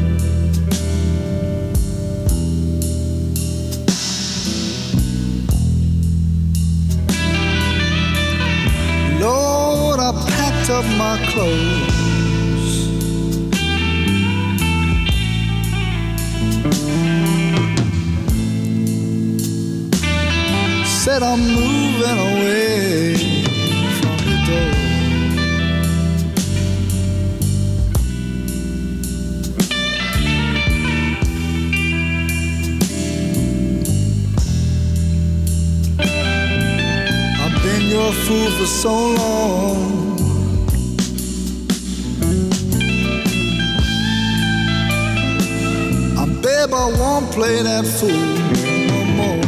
Lord, I packed up my clothes. Said I'm moving away from your door. I've been your fool for so long. I babe, I won't play that fool no more.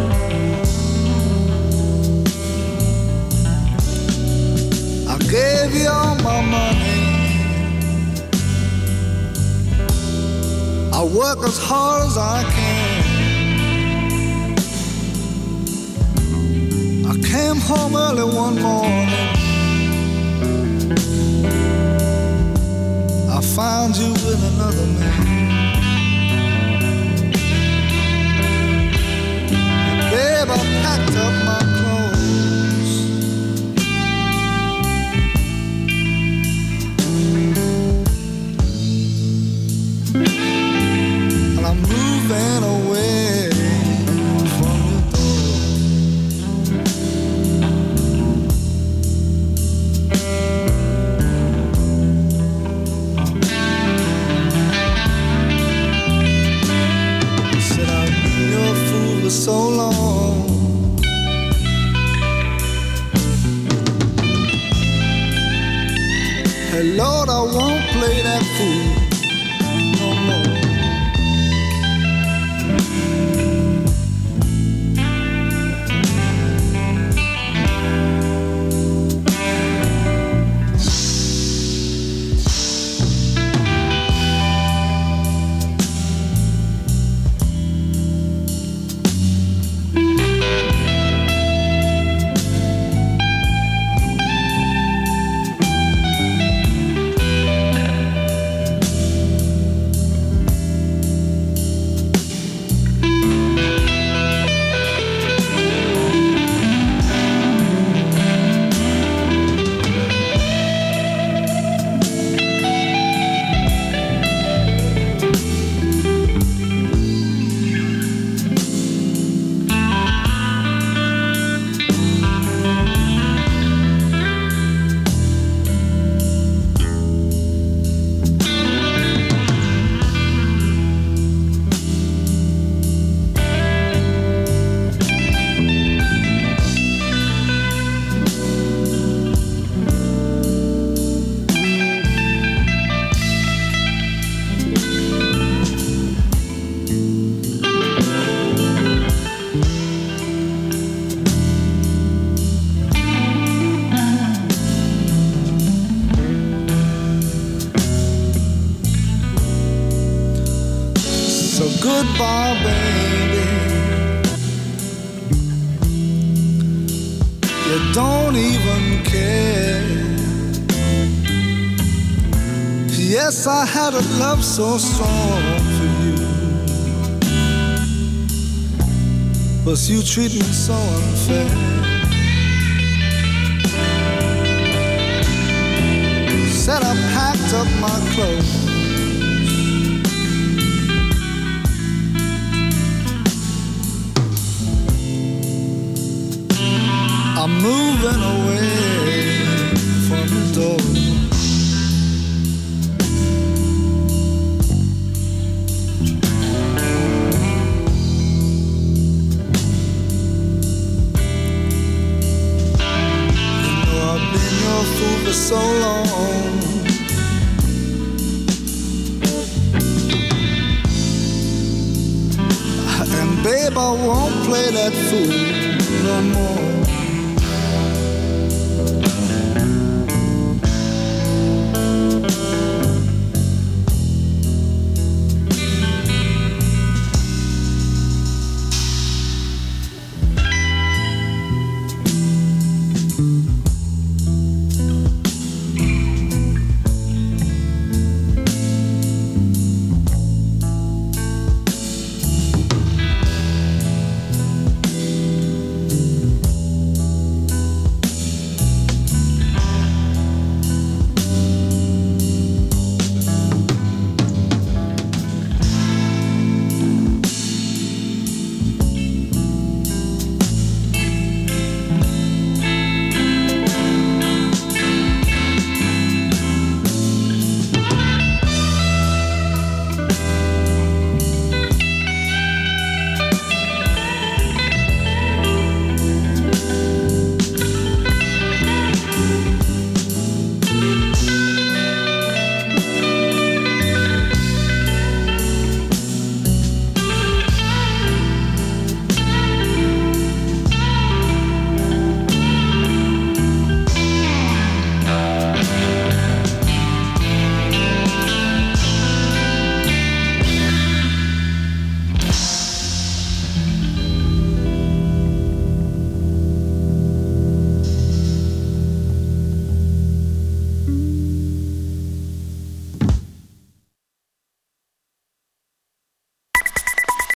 Gave work as hard as I can. I came home early one morning. I found you with another man. And babe, I packed up my clothes. And I'm moving away from your door. Said I've been your fool for so long. Hey Lord, I won't play that fool no more. So goodbye, baby. You don't even care. Yes, I had a love so strong for you, but you treat me so unfair. Said I packed up my clothes. I'm moving away from the door. You know I've been your fool for so long. And babe, I won't play that fool no more.